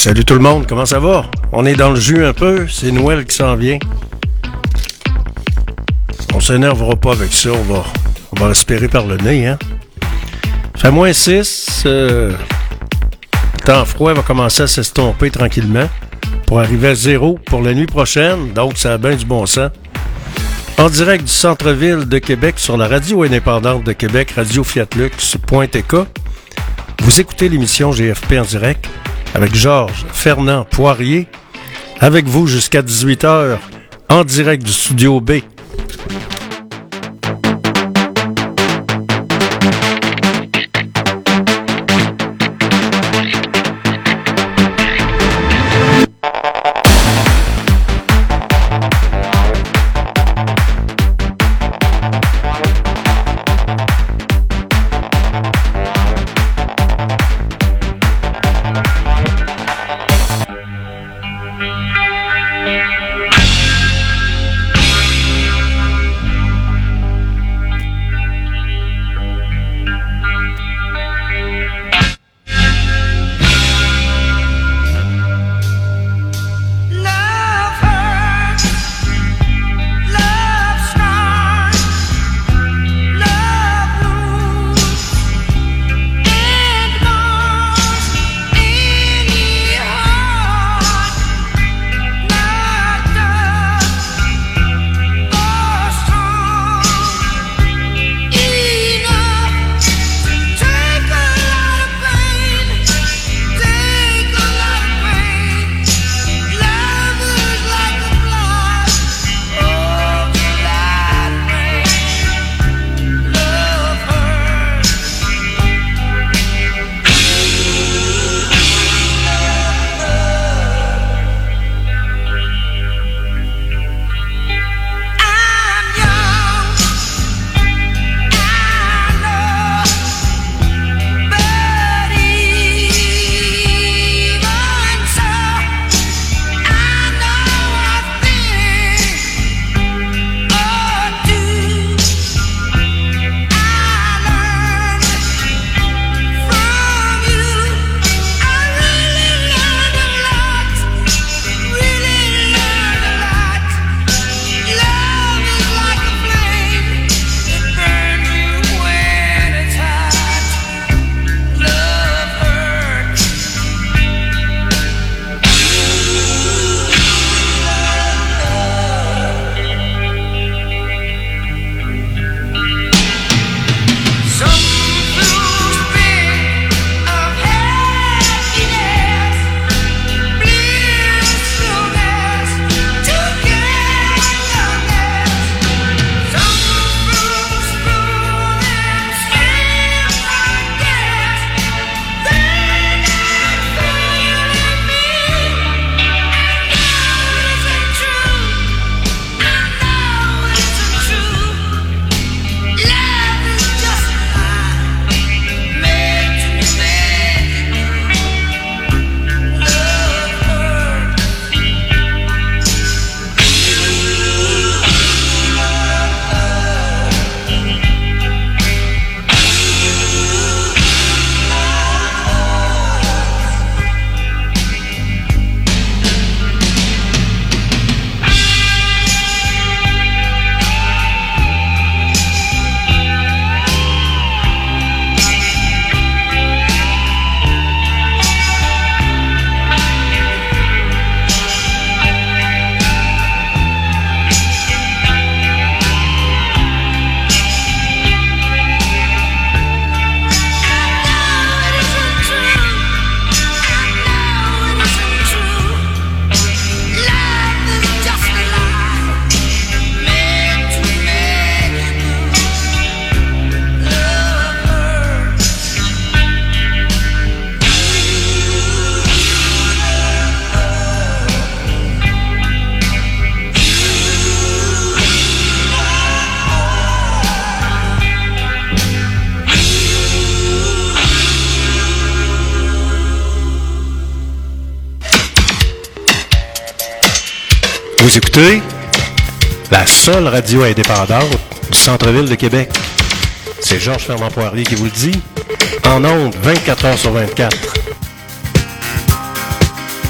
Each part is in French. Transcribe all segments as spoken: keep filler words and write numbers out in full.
Salut tout le monde, comment ça va? On est dans le jus un peu, c'est Noël qui s'en vient. On s'énervera pas avec ça, on va, on va respirer par le nez, hein? Fait moins six, euh, le temps froid va commencer à s'estomper tranquillement pour arriver à zéro pour la nuit prochaine, donc ça a bien du bon sens. En direct du centre-ville de Québec sur la radio indépendante de Québec, radio fiat lux point t k, vous écoutez l'émission G F P en direct avec Georges Fernand Poirier, avec vous jusqu'à dix-huit heures, en direct du studio B. Vous écoutez la seule radio indépendante du centre-ville de Québec. C'est Georges Fernand Poirier qui vous le dit, en ondes vingt-quatre heures sur vingt-quatre.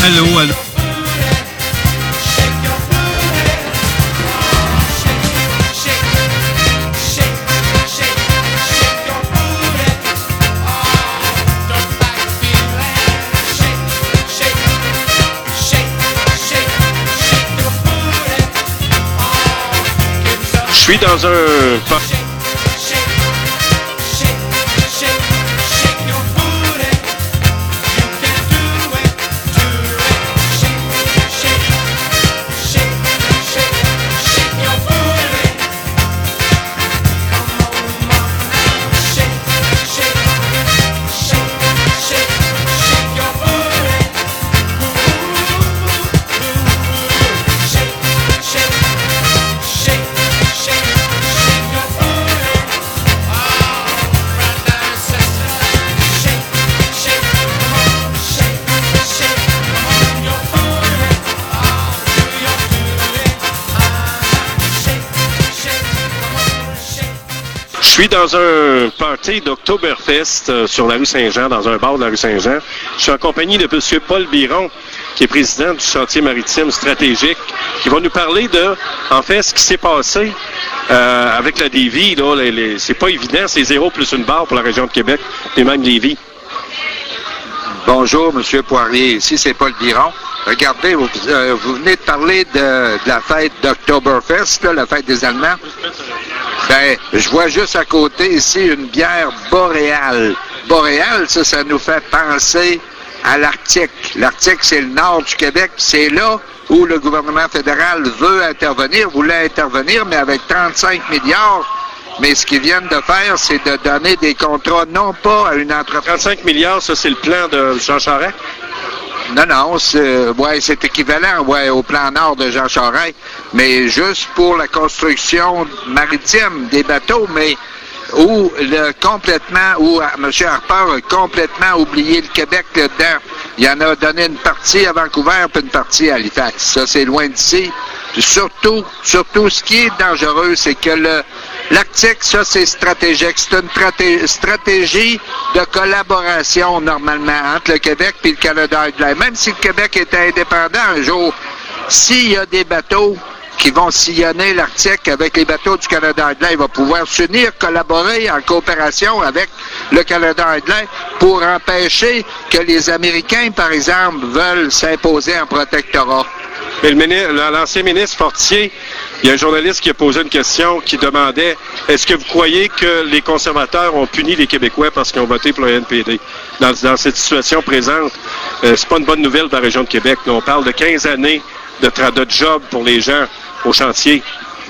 Allô, allô. Je suis dans un... Je suis dans un party d'Oktoberfest euh, sur la rue Saint-Jean, dans un bar de la rue Saint-Jean. Je suis en compagnie de M. Paul Biron, qui est président du chantier maritime stratégique, qui va nous parler de, en fait, ce qui s'est passé euh, avec la Davie. Là, les, les, c'est pas évident, c'est zéro plus une barre pour la région de Québec, et même Lévis. Bonjour, M. Poirier. Ici, c'est Paul Biron. Regardez, vous, euh, vous venez de parler de, de la fête d'Oktoberfest, là, la fête des Allemands. Ben, je vois juste à côté ici une bière boréale. Boréale, ça, ça nous fait penser à l'Arctique. L'Arctique, c'est le nord du Québec. C'est là où le gouvernement fédéral veut intervenir, voulait intervenir, mais avec trente-cinq milliards. Mais ce qu'ils viennent de faire, c'est de donner des contrats non pas à une entreprise. trente-cinq milliards, ça, c'est le plan de Jean Charest? Non, non, c'est, ouais, c'est équivalent ouais, au plan Nord de Jean Charest, mais juste pour la construction maritime des bateaux, mais où le complètement, où M. Harper a complètement oublié le Québec là-dedans. Il en a donné une partie à Vancouver puis une partie à Halifax. Ça, c'est loin d'ici. Puis surtout, surtout, ce qui est dangereux, c'est que le l'Arctique, ça, c'est stratégique. C'est une straté- stratégie de collaboration, normalement, entre le Québec et le Canada anglais. Même si le Québec était indépendant un jour, s'il y a des bateaux qui vont sillonner l'Arctique avec les bateaux du Canada anglais, il va pouvoir s'unir, collaborer en coopération avec le Canada anglais pour empêcher que les Américains, par exemple, veulent s'imposer en protectorat. Mais le ministre, l'ancien ministre Fortier, il y a un journaliste qui a posé une question qui demandait « Est-ce que vous croyez que les conservateurs ont puni les Québécois parce qu'ils ont voté pour le N P D? » Dans, dans cette situation présente, euh, c'est pas une bonne nouvelle pour la région de Québec. Là, on parle de quinze années de, tra- de job pour les gens au chantier.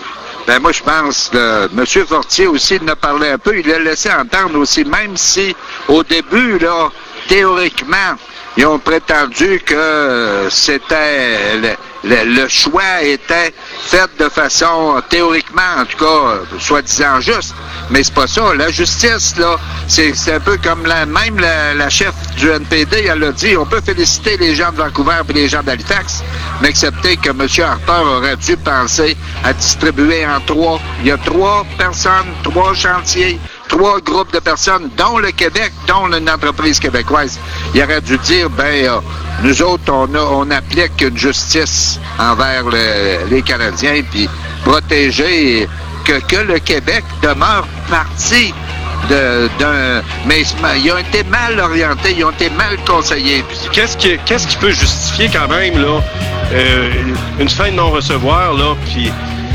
Ben moi, je pense que M. Fortier aussi en a parlé un peu. Il l'a laissé entendre aussi, même si au début, là, théoriquement, ils ont prétendu que c'était le, le, le choix était fait de façon théoriquement, en tout cas, soi-disant juste. Mais c'est pas ça. La justice, là, c'est, c'est un peu comme la, même la, la chef du N P D, elle a dit, on peut féliciter les gens de Vancouver et les gens d'Halifax, mais accepter que M. Harper aurait dû penser à distribuer en trois. Il y a trois personnes, trois chantiers, trois groupes de personnes, dont le Québec, dont une entreprise québécoise. Il aurait dû dire, ben, euh, nous autres, on, a, on applique une justice envers le, les Canadiens, puis protéger que, que le Québec demeure partie de, d'un... Mais ils ont été mal orientés, ils ont été mal conseillés. Qu'est-ce qui, qu'est-ce qui peut justifier quand même, là, euh, une fin de non-recevoir, là, puis...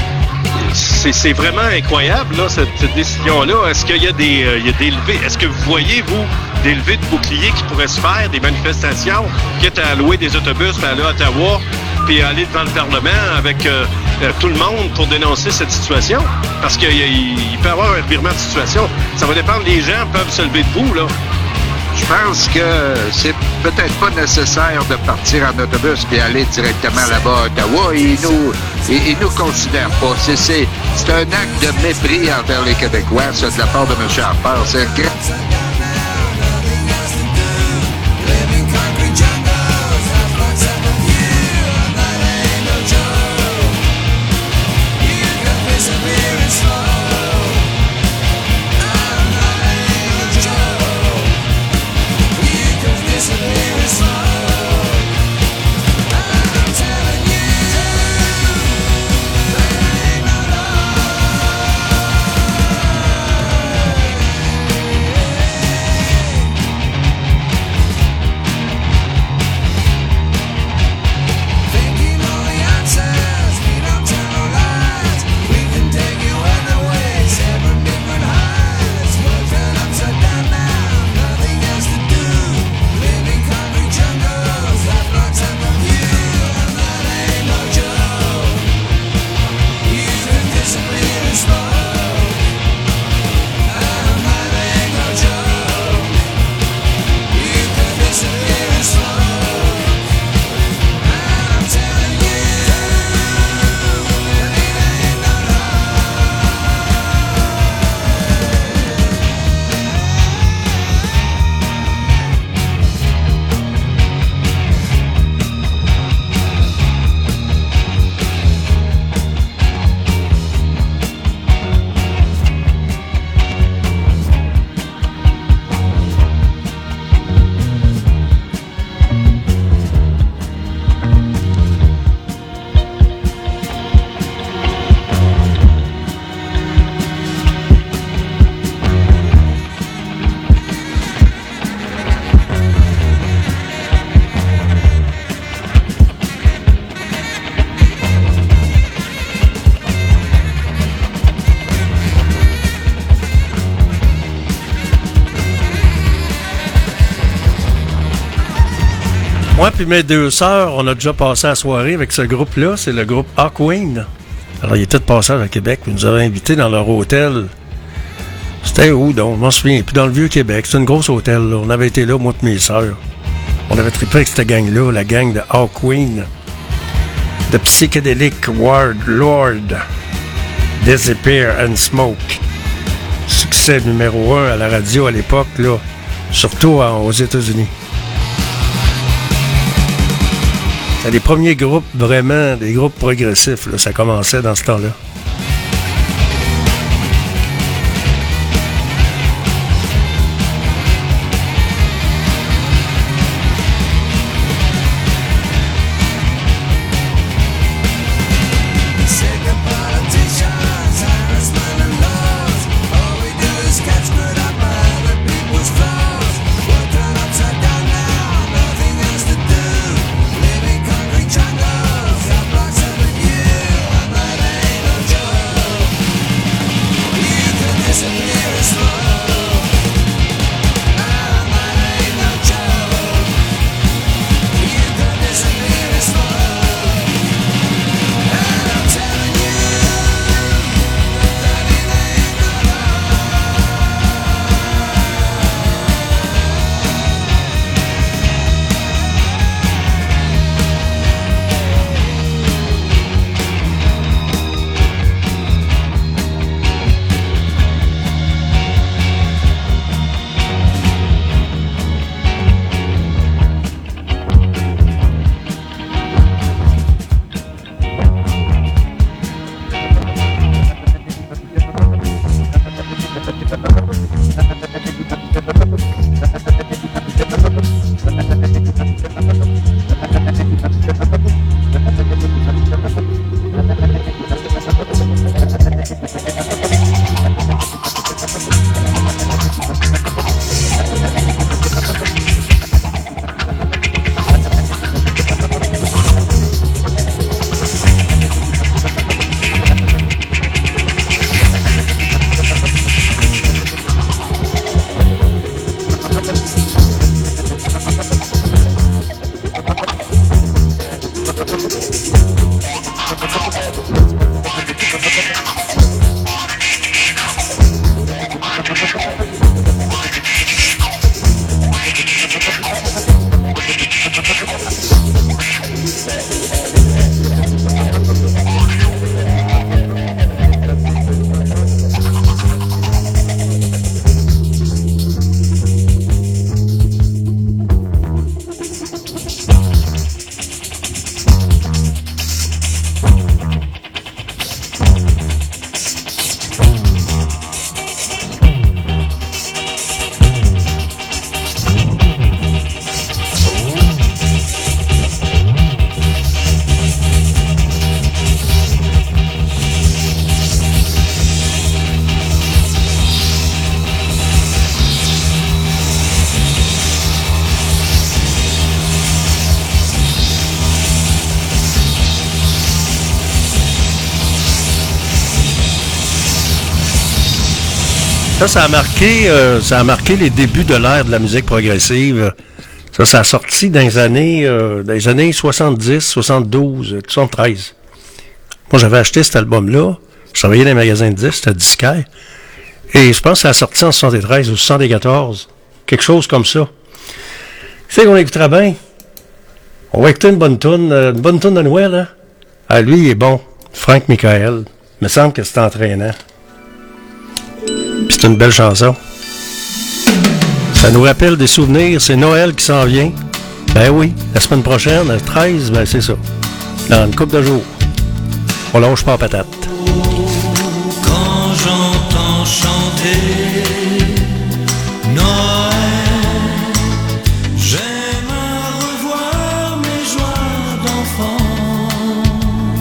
C'est, c'est vraiment incroyable, là, cette, cette décision-là. Est-ce qu'il y a des, euh, il y a des levées? Est-ce que vous voyez, vous, des levées de boucliers qui pourraient se faire, des manifestations, quitte à louer des autobus, puis aller à Ottawa, puis aller devant le Parlement avec euh, euh, tout le monde pour dénoncer cette situation? Parce qu'il il peut y avoir un revirement de situation. Ça va dépendre, les gens peuvent se lever debout, là. Je pense que c'est peut-être pas nécessaire de partir en autobus et aller directement là-bas à Ottawa. Ils nous, ils, ils nous considèrent pas. C'est, c'est, c'est un acte de mépris envers les Québécois, ça, de la part de M. Harper. C'est un grand... puis mes deux sœurs, on a déjà passé la soirée avec ce groupe-là. C'est le groupe Hawkwind. Alors, ils étaient de passage à Québec. Ils nous avaient invités dans leur hôtel. C'était où, donc? Je m'en souviens. Puis dans le Vieux-Québec. C'est une grosse hôtel, là. On avait été là, moi et mes sœurs. On avait trippé avec cette gang-là, la gang de Hawkwind. The Psychedelic Ward Lord. Disappear and Smoke. Succès numéro un à la radio à l'époque, là. Surtout aux États-Unis. C'est les premiers groupes, vraiment, des groupes progressifs, là. Ça commençait dans ce temps-là. Ça, ça a marqué, euh, ça a marqué les débuts de l'ère de la musique progressive. Ça, ça a sorti dans les années, euh, dans les années soixante-dix, soixante-douze, soixante-treize. Moi, j'avais acheté cet album-là. Je travaillais dans les magasins de disques, c'était Disquaire. Et je pense que ça a sorti en soixante-treize ou soixante-quatorze. Quelque chose comme ça. C'est qu'on écoutera bien. On va écouter une bonne toune, une bonne toune de Noël, hein? Ah, lui, il est bon. Frank Michael. Il me semble que c'est entraînant. Puis c'est une belle chanson. Ça nous rappelle des souvenirs. C'est Noël qui s'en vient. Ben oui, la semaine prochaine, le treize, ben c'est ça. Dans une couple de jours. On lâche pas la patate. Quand j'entends chanter Noël, j'aime à revoir mes joies d'enfant.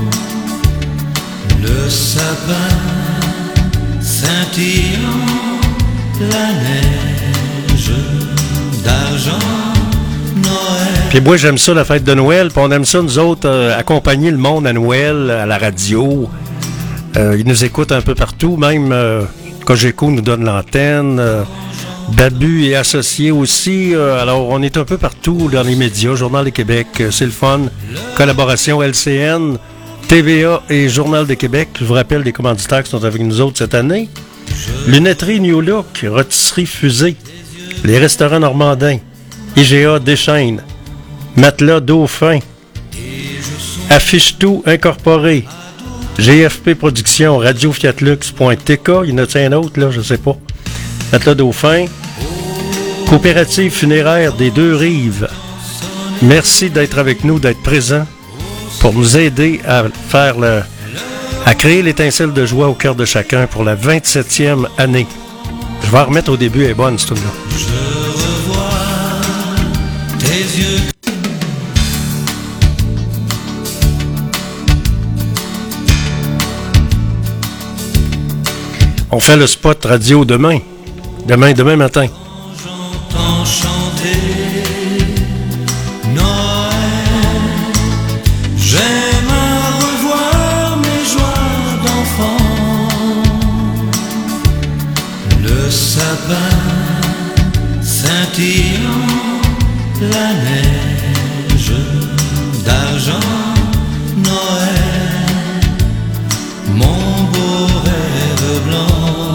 Le sapin scintillant, la neige d'argent, Noël. Puis moi, j'aime ça, la fête de Noël. Puis on aime ça, nous autres, euh, accompagner le monde à Noël, à la radio. Euh, ils nous écoutent un peu partout. Même euh, Cogeco nous donne l'antenne. Euh, Babu et associés aussi. Euh, alors, on est un peu partout dans les médias. Journal de Québec, euh, c'est le fun. Collaboration L C N, T V A et Journal de Québec. Je vous rappelle les commanditaires qui sont avec nous autres cette année. Lunetterie New Look, Rôtisserie Fusée, les restaurants normandins, I G A Deschênes, Matelas Dauphin, Affiche Tout Incorporé, G F P Productions, Radio Fiat Lux point T K, il y en a un autre là, je sais pas. Matelas Dauphin, Coopérative funéraire des Deux-Rives. Merci d'être avec nous, d'être présent pour nous aider à faire le, à créer l'étincelle de joie au cœur de chacun pour la vingt-septième année. Je vais en remettre au début, elle est bonne, cette tune-là. Je revois tes yeux. On fait le spot radio demain. Demain, demain matin. J'entends chanter Noël. J'aime à revoir mes joies d'enfant. Le sapin scintillant, la neige d'argent, Noël, mon beau rêve blanc.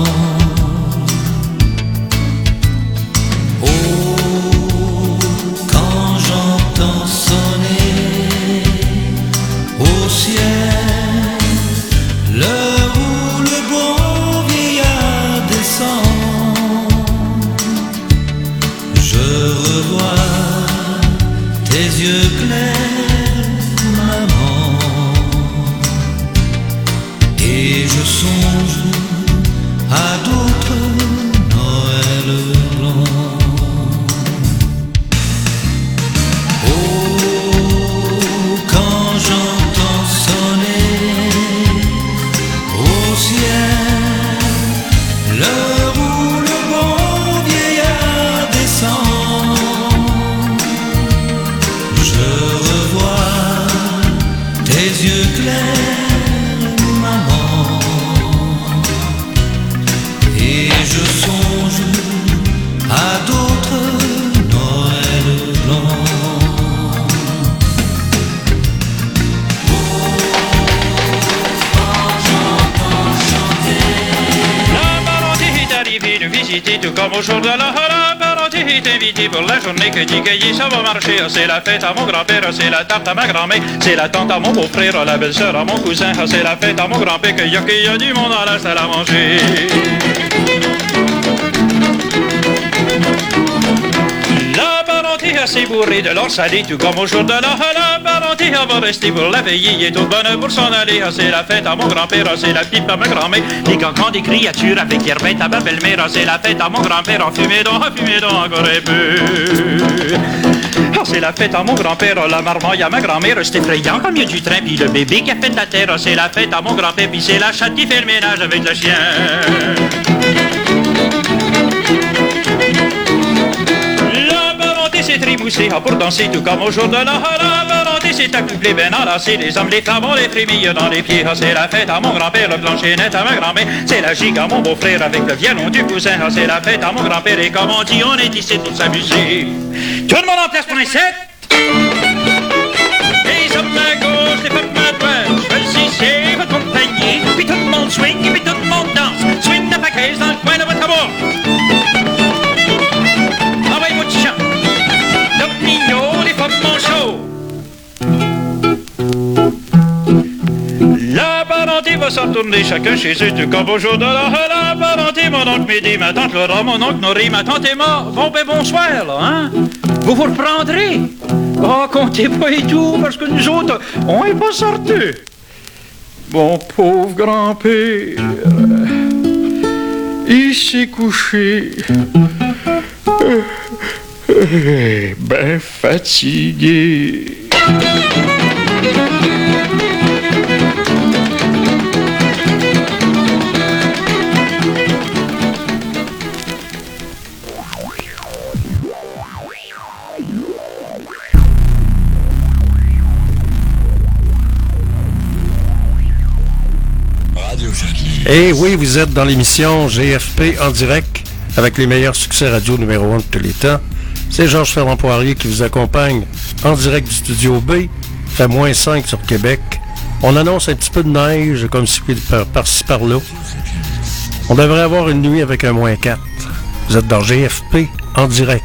Tout comme au jour de la la parenté est invité pour la journée que dit que ça va marcher. C'est la fête à mon grand-père, c'est la tarte à ma grand-mère, c'est la tante à mon beau-frère, la belle-sœur à mon cousin, c'est la fête à mon grand-père que y a, qu'il y a du monde à la salle à manger. La parenté assez bourrée de l'or salé, tout comme au jour de la la parenté va rester pour la veiller, il est tout bonne pour s'en aller. C'est la fête à mon grand-père, c'est la pipe à ma grand-mère, les cancans des créatures avec Herbette à ma belle-mère, c'est la fête à mon grand-père, en fumée donc, en fumée donc encore un peu. Oh, c'est la fête à mon grand-père, la marmaille à ma grand-mère, c'est effrayant comme il y a du train, puis le bébé qui a fait de la terre, c'est la fête à mon grand-père, puis c'est la chatte qui fait le ménage avec le chien. C'est trimoussé pour danser tout comme au jour de la la parenté, c'est accouplé ben enlacé, les hommes, les femmes, on les frémilles dans les pieds. C'est la fête à mon grand-père, le plancher net à ma grand-mère, c'est la gigue à mon beau-frère avec le violon du cousin. C'est la fête à mon grand-père et comme on dit, on est ici pour s'amuser. Tout le monde en place pour un set. Les hommes à gauche, les femmes à droite, choisissez votre compagnie, puis tout le monde swing, puis tout le monde danse. Swing de paquets dans le coin de votre amour. Envoyez votre chant. Les femmes chaud. La parenté va s'en retourner chacun chez eux, tout comme au jour de la la parenté. Mon oncle Médé, ma tante Laura, mon oncle Noré, ma tante Emma. Bon ben bonsoir là, hein. Vous vous reprendrez. Oh, comptez pas et tout, parce que nous autres, on est pas sortis. Mon pauvre grand-père, il s'est couché. Ben fatigué. Eh oui, vous êtes dans l'émission G F P en direct avec les meilleurs succès radio numéro un de tous les temps. C'est Georges Ferland Poirier qui vous accompagne en direct du Studio B. Il fait moins cinq sur Québec. On annonce un petit peu de neige, comme si par, par-ci par-là. On devrait avoir une nuit avec un moins quatre. Vous êtes dans G F P en direct.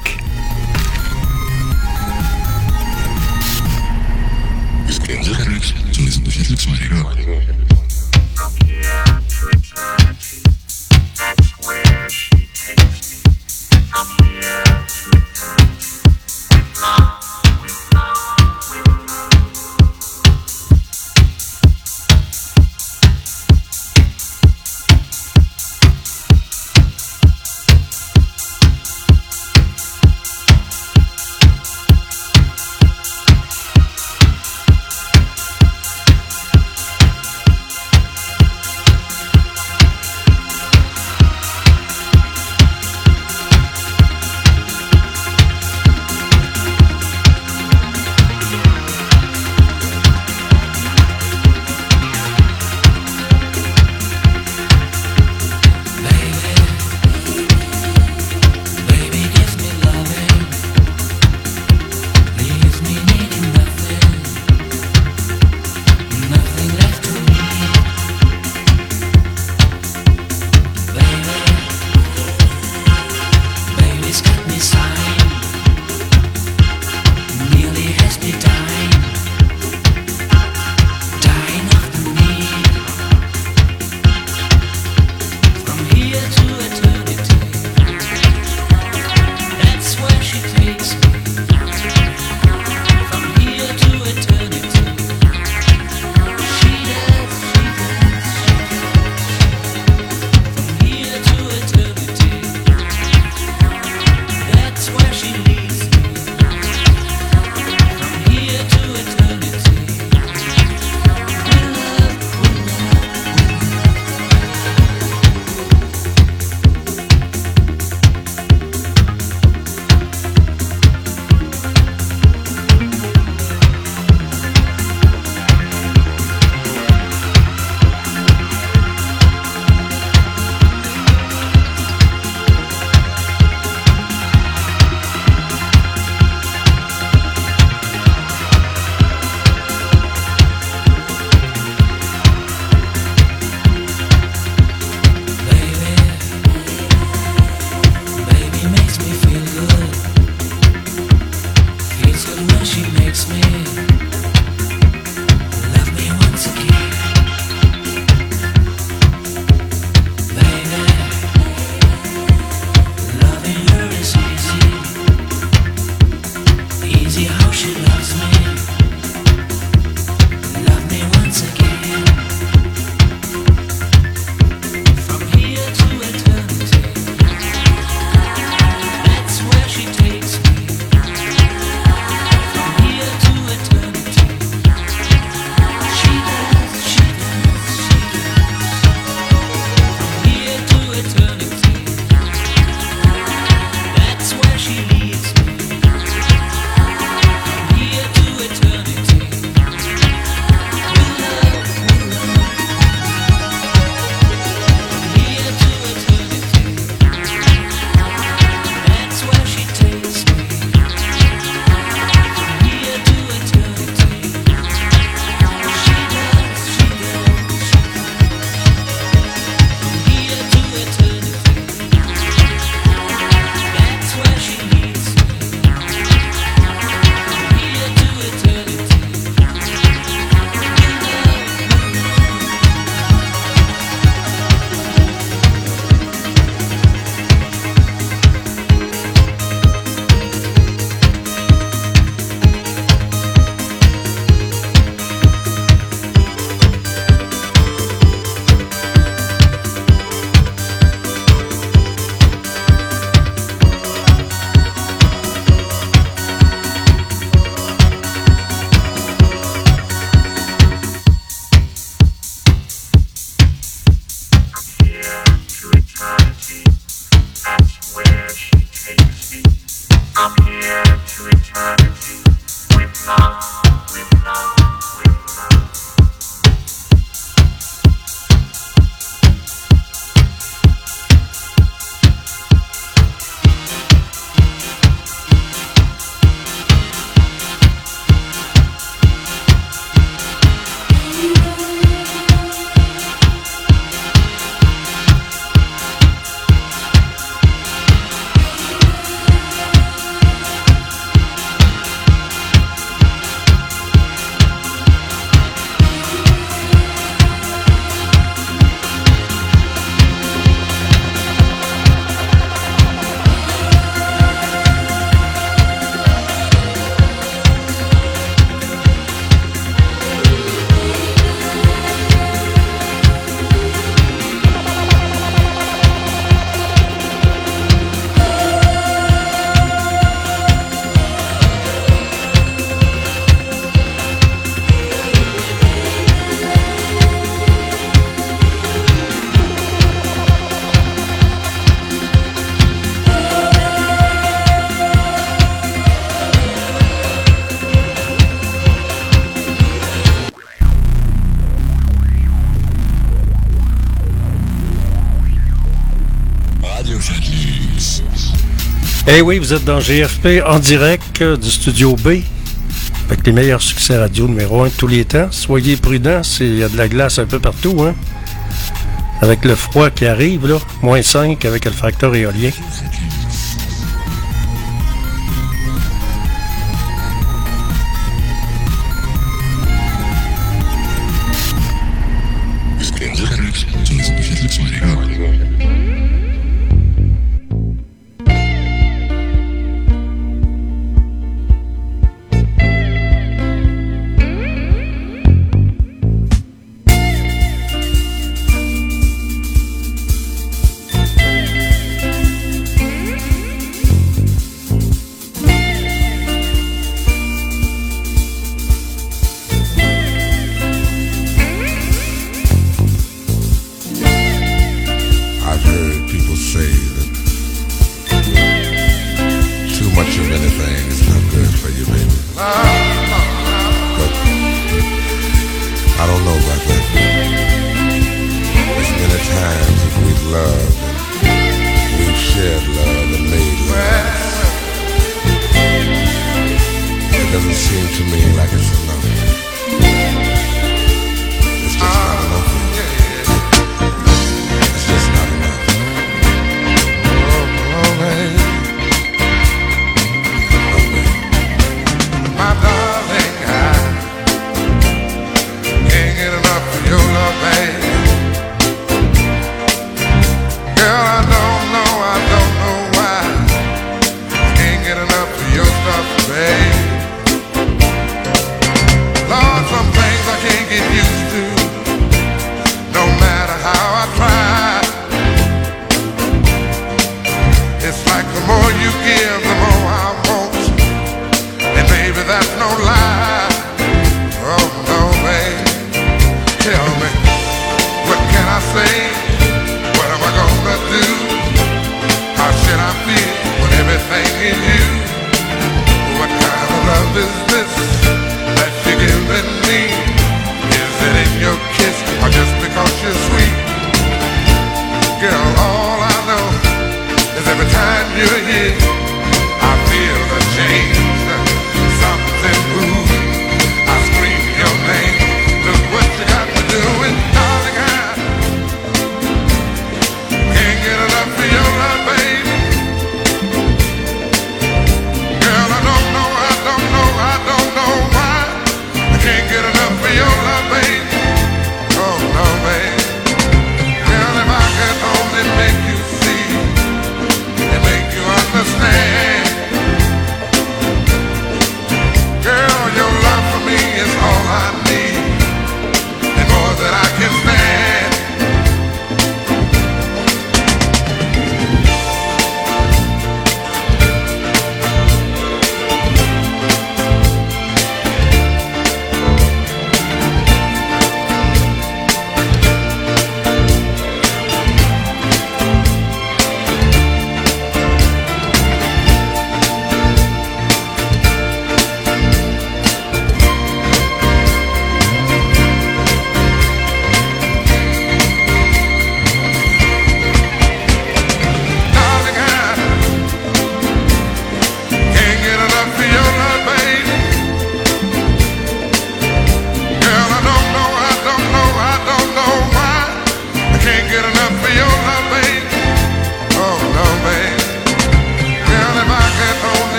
Radio Campus. Eh oui, vous êtes dans G F P en direct euh, du Studio B avec les meilleurs succès radio numéro un de tous les temps. Soyez prudents, il y a de la glace un peu partout, hein. Avec le froid qui arrive, là, moins cinq avec le facteur éolien. Girl, I don't know, I don't know, I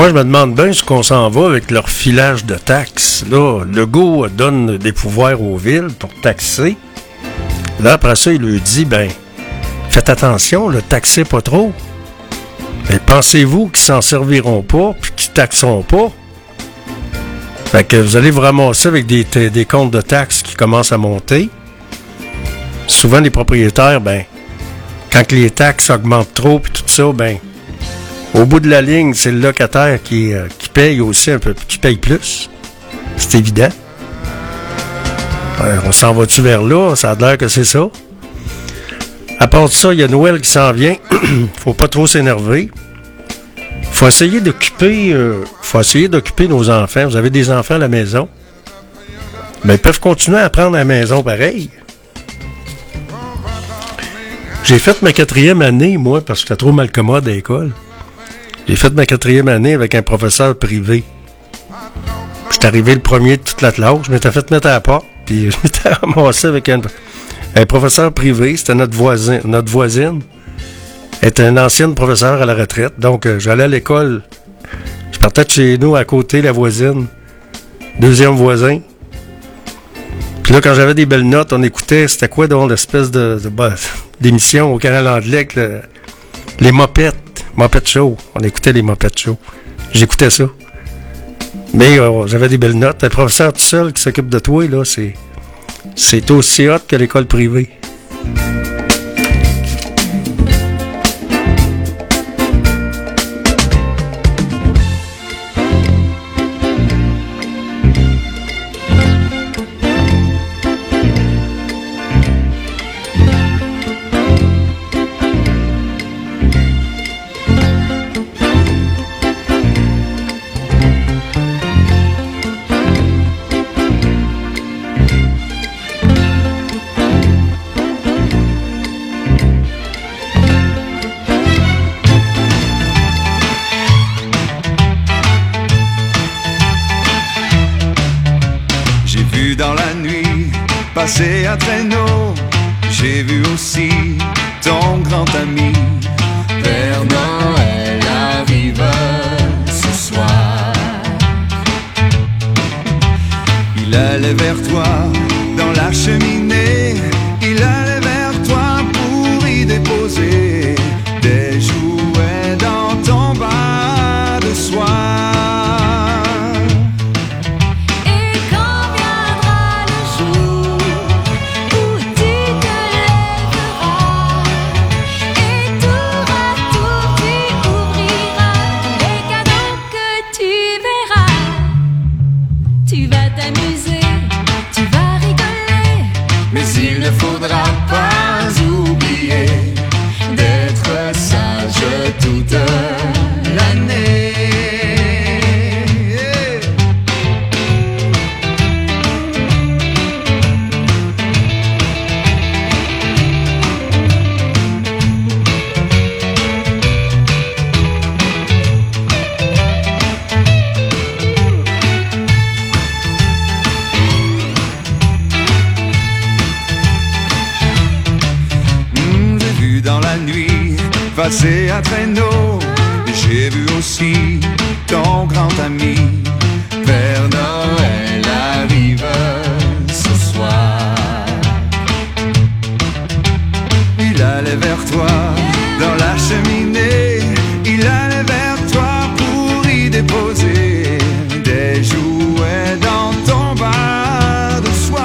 Moi, je me demande bien ce qu'on s'en va avec leur filage de taxes. Là, Legault donne des pouvoirs aux villes pour taxer. Là, après ça, il lui dit, ben, faites attention, ne taxez pas trop. Mais pensez-vous qu'ils s'en serviront pas puis qu'ils taxeront pas? Fait que vous allez vous ramasser avec des, des comptes de taxes qui commencent à monter. Souvent, les propriétaires, ben, quand les taxes augmentent trop puis tout ça, ben, au bout de la ligne, c'est le locataire qui, euh, qui paye aussi un peu, qui paye plus. C'est évident. Ouais, on s'en va-tu vers là? Ça a l'air que c'est ça. À part de ça, il y a Noël qui s'en vient. Faut pas trop s'énerver. Faut essayer d'occuper, euh, faut essayer d'occuper nos enfants. Vous avez des enfants à la maison. Mais ils peuvent continuer à apprendre à la maison pareil. J'ai fait ma quatrième année, moi, parce que j'étais trop mal commode à l'école. J'ai fait ma quatrième année avec un professeur privé. J'étais arrivé le premier de toute la classe. Je m'étais fait mettre à la porte. Puis je m'étais ramassé avec un, un professeur privé. C'était notre voisin, notre voisine. Elle était une ancienne professeure à la retraite. Donc, euh, j'allais à l'école. Je partais de chez nous, à côté, la voisine. Deuxième voisin. Puis là, quand j'avais des belles notes, on écoutait, c'était quoi donc l'espèce de, de bah, d'émission au canal anglais avec le, les mopettes. Mopette Show. On écoutait les Mopette Show. J'écoutais ça. Mais euh, j'avais des belles notes. Le professeur tout seul qui s'occupe de toi, là, c'est, c'est aussi hot que l'école privée. Passer un traîneau, j'ai vu aussi ton grand ami. Père Noël arrive ce soir. Il allait vers toi dans la cheminée. Il allait vers toi pour y déposer des jouets dans ton bas de soie. Faudra pas oublier d'être sage toute l'année. Passer un traîneau, j'ai vu aussi ton grand ami. Père Noël arrive ce soir. Il allait vers toi dans la cheminée. Il allait vers toi pour y déposer des jouets dans ton bas de soie.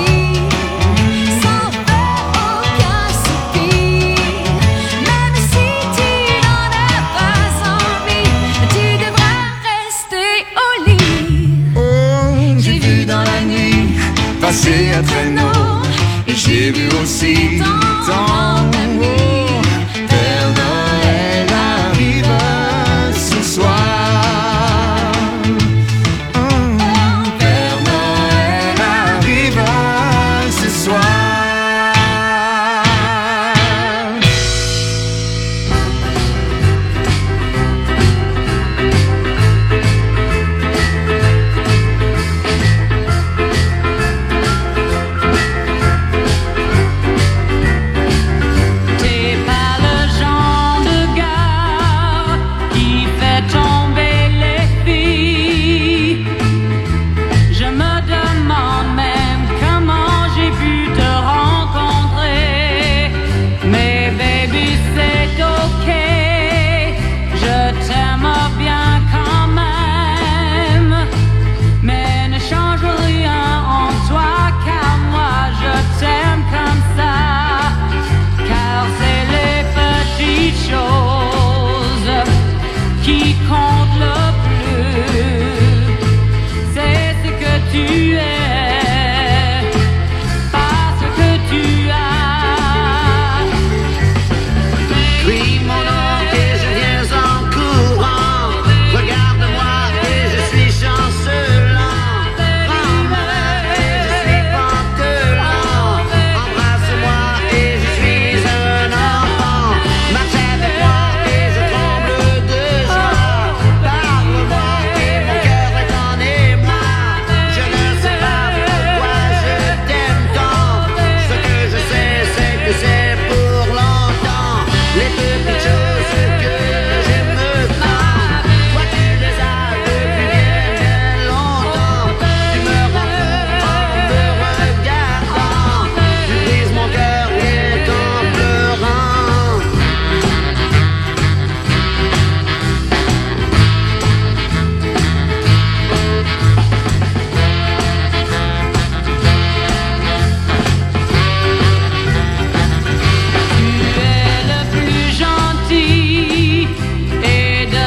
Sans faire aucun soupir, même si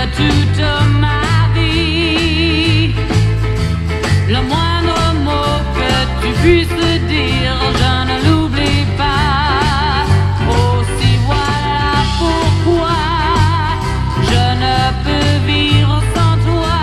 toute ma vie. Le moindre mot que tu puisses dire, je ne l'oublie pas. Aussi voilà pourquoi je ne peux vivre sans toi.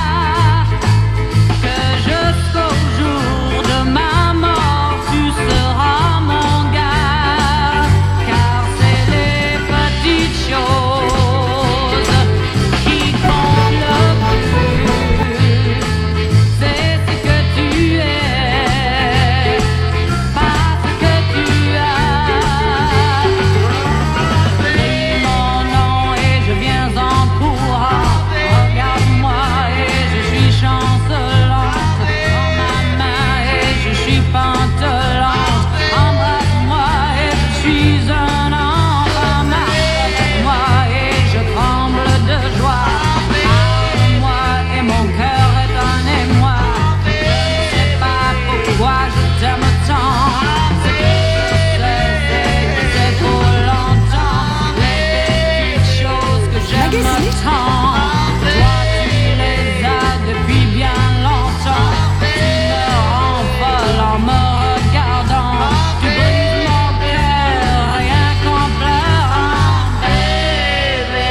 Que jusqu'au jour de ma mort, tu seras mon gars. Car c'est les petites choses qui comptent le plus. C'est ce que tu es, pas ce que tu as. Dis mon nom et je viens en courant. Regarde-moi et je suis chancelante. Prends ma main et je suis pantelante. Embrasse-moi et je suis un enfant. Marche avec moi et je tremble de joie. Parle-moi et mon cœur est un émoi. Je ne sais pas pourquoi je t'aime tant. Ce que je sais, c'est que c'est pour longtemps. Les petites choses que j'aime tant, toi tu les as depuis bien longtemps. Tu me rends folle en me regardant. Tu brises mon cœur rien qu'en pleurant, bébé.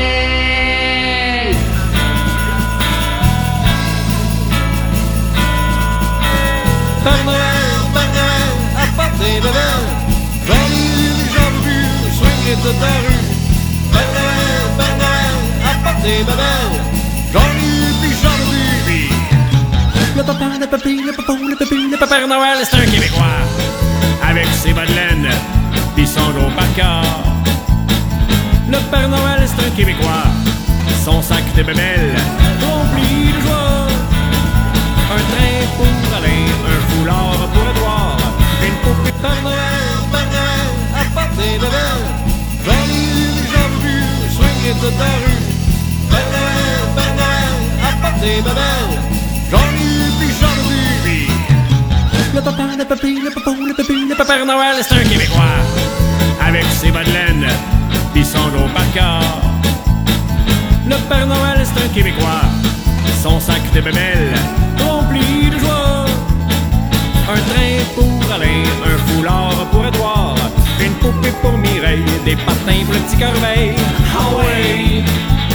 Père Noël, Père Noël, apporte des bébelles. J'en ai eu, j'en ai vu, swinguer toute la rue. Père Noël, Père Noël, apporte des bébelles. J'en ai eu, puis j'en ai vu, puis... Le papa, le papy, le papa, le papy, le papa Père Noël, c'est un Québécois. Avec ses bas de laine, pis son gros parka. Le Père Noël, c'est un Québécois. Son sac de bébelles, rempli de joie. Un train pour Alain, un foulard pour Edouard. Une poupée Père Noël, Père Noël, apporte des bébelles. J'en ai eu, j'en ai vu, swinguer toute la rue. Père Noël, Père Noël, apporte des bébelles. J'en ai eu, puis j'en ai vu, puis... Le papa, le papy, le papa, le papy, le papa Père Noël, c'est un Québécois. Avec ses bas de laine, pis son gros parka. Le Père Noël, c'est un Québécois. Son sac de bébelles, rempli de joie. Un train pour Alain, un foulard pour Edouard. Une poupée pour Mireille, des patins pour le petit Corbeil. Ah ouais!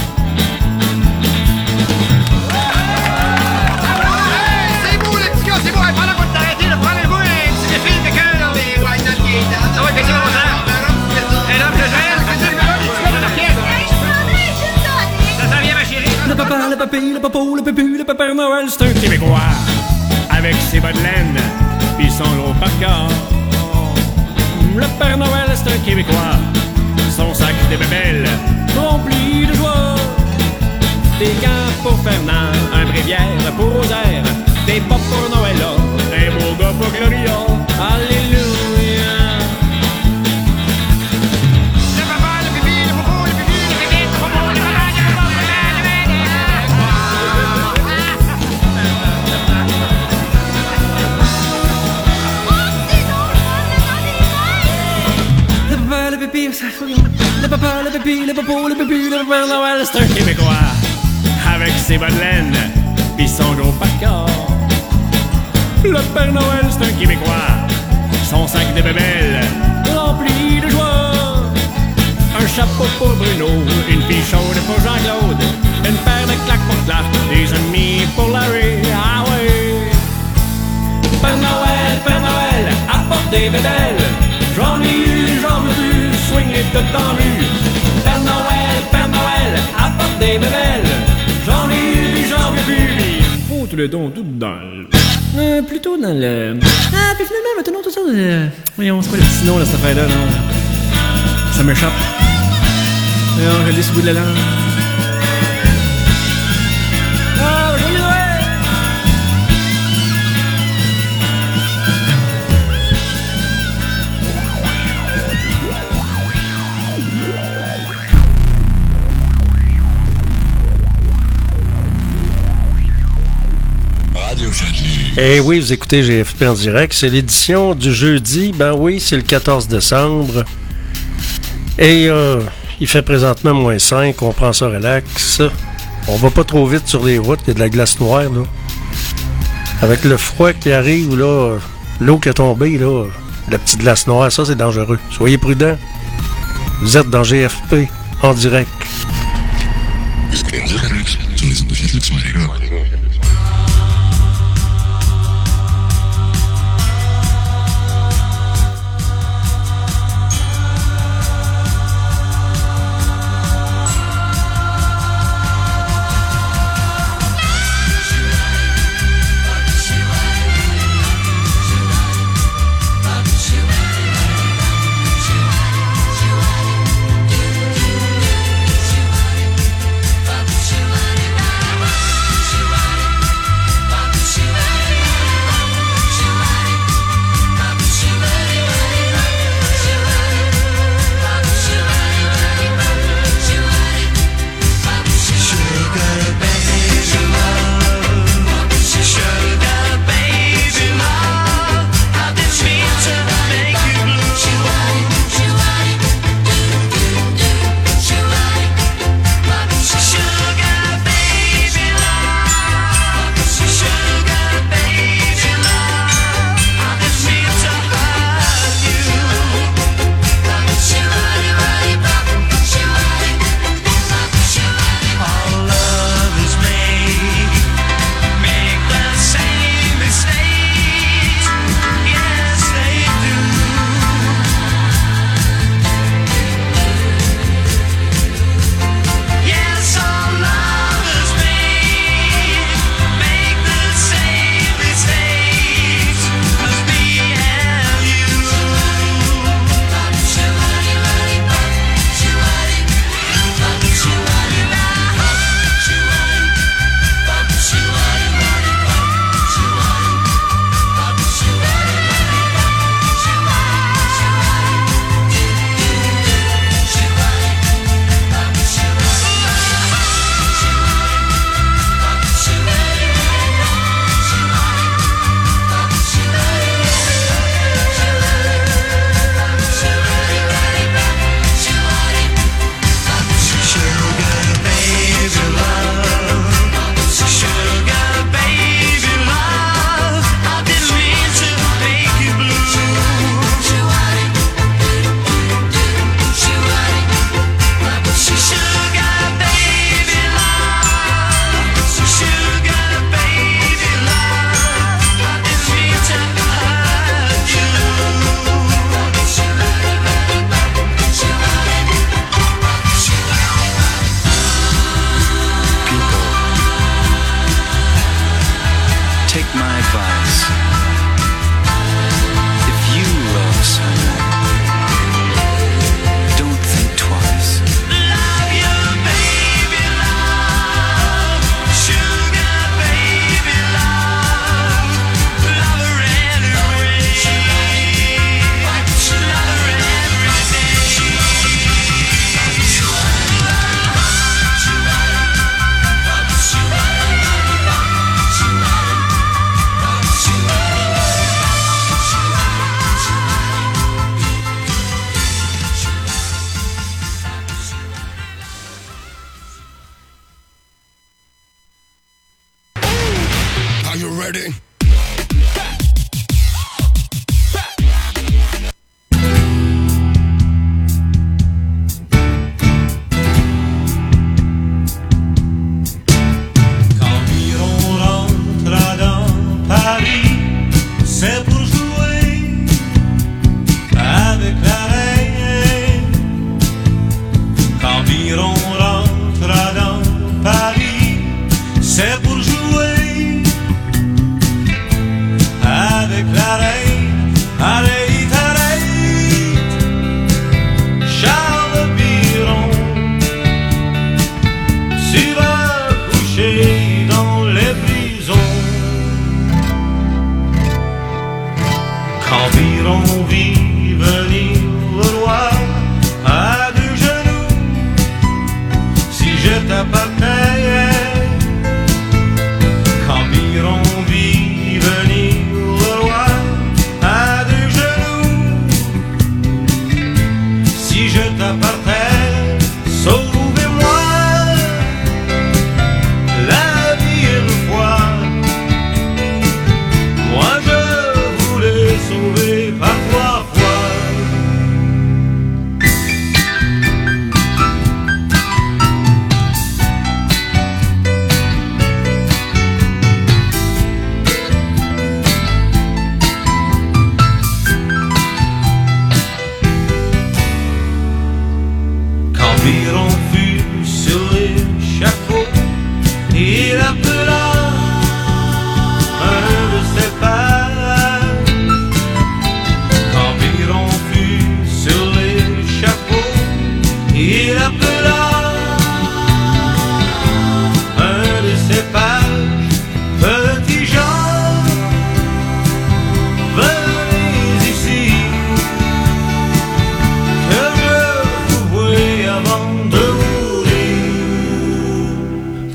C'est beau les petits gars, c'est beau. Hey, pendant qu'on est arrêté, là, prenez-vous un petit défi de quelqu'un dans les ouais, dans le guide. Ah ouais, qu'est-ce que c'est ça? Un homme de Joël, c'est ça le numéro du petit gars de la pièce. Ça s'en vient, ma chérie. Le papa, le papy, le papa, le papy, le papa Père Noël, c'est un Québécois. Avec ses bas de laine, pis son gros parka. Le Père Noël, c'est un Québécois. Son sac de bébelles, rempli de joie. Des gants pour Fernand, un bréviaire pour Rosaire. Des pop pour Noëlla, un beau gars pour Gloria. Alléluia. Le papa, le pipi, le popo, le pipi, le pipi, le popo, le papa, le papa, le Le papa, le pipi, le papa, le pipi, le popo, le pipi, le Père Noël, c'est un Québécois. Avec ses bas de laine, pis son gros parka. Le Père Noël, c'est un Québécois. Son sac de bébelles, rempli de joie. Un chapeau pour Bruno, une fille chaude pour Jean-Claude. Une paire de claques pour Clark, des amis pour Larry. Ah ouais! Père Noël, Père Noël, apporte des bébelles. J'en ai eu, j'en veux plus, swingez tout en rue. Père Noël, Père Noël, apporte des bébelles. J'en ai eu, j'en veux plus. Oh, tous les dons, tout dans le... Euh, plutôt dans le... Ah, puis finalement, maintenant, tout ça... Euh... Voyons, c'est quoi le petit nom, là, cette affaire-là, là? Ça m'échappe. Voyons, je l'ai sur le bout de la langue. Ah, joyeux Noël! Eh oui, vous écoutez G F P en direct. C'est l'édition du jeudi. Ben oui, c'est le quatorze décembre. Et il euh, Il fait présentement moins cinq. On prend ça relax. On va pas trop vite sur les routes. Il y a de la glace noire, là. Avec le froid qui arrive, là, l'eau qui est tombée, là, la petite glace noire, ça, c'est dangereux. Soyez prudents. Vous êtes dans G F P, en direct.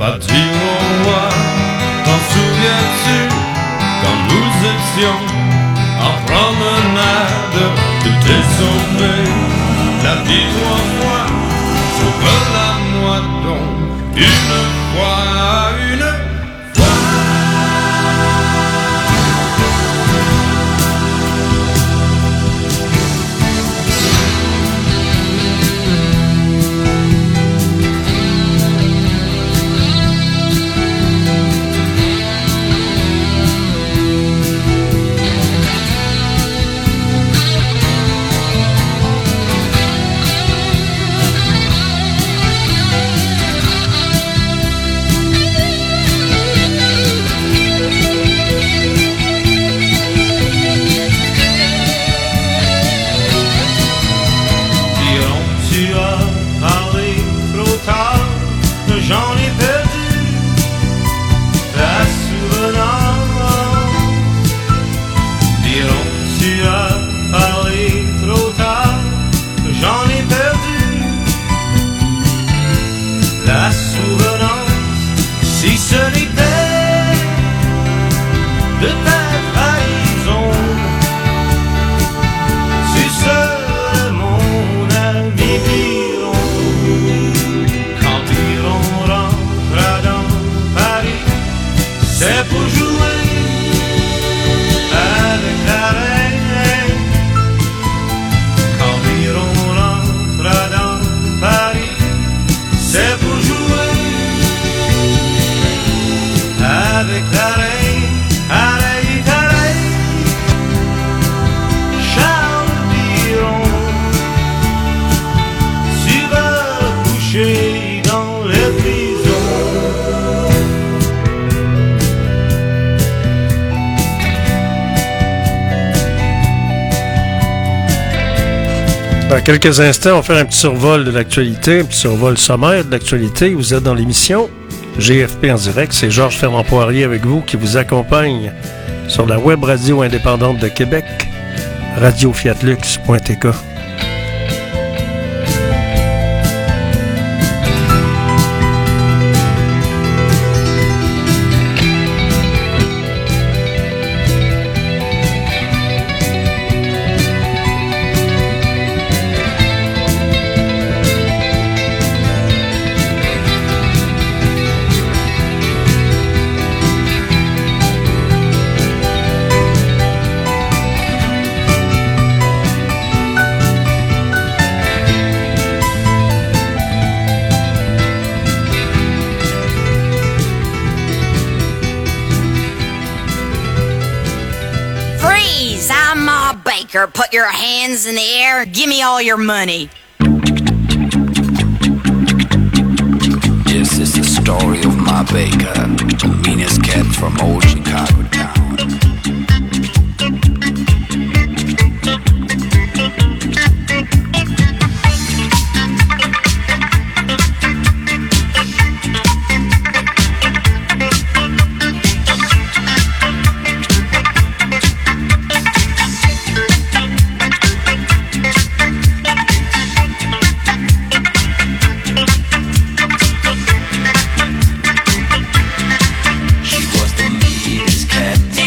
pas dire au revoir. T'en souviens-tu quand nous étions en promenade? Tu t'es sauvé la vie trois fois, sauve-la-moi donc une fois, une fois. J'en ai perdu la souvenance. Diront tu as parlé trop tard. J'en ai perdu la souvenance. Si ce n'était de ta trahison, tu serais mon ami Biron. Quand Biron c'est pour jouer avec la reine. Quand Biron rentre dans Paris, c'est pour jouer avec la reine. Arrête, arrête, Charles Biron, tu vas coucher dans les prisons. Dans quelques instants, on va faire un petit survol de l'actualité, un petit survol sommaire de l'actualité. Vous êtes dans l'émission G F P en direct. C'est Georges Fermand-Poirier avec vous qui vous accompagne sur la web radio indépendante de Québec, radio fiat lux point t k. Put your hands in the air, give me all your money. This is the story of Ma Baker, the meanest cat from old Chicago town. She was the meanest cat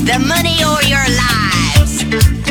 the money or your lives.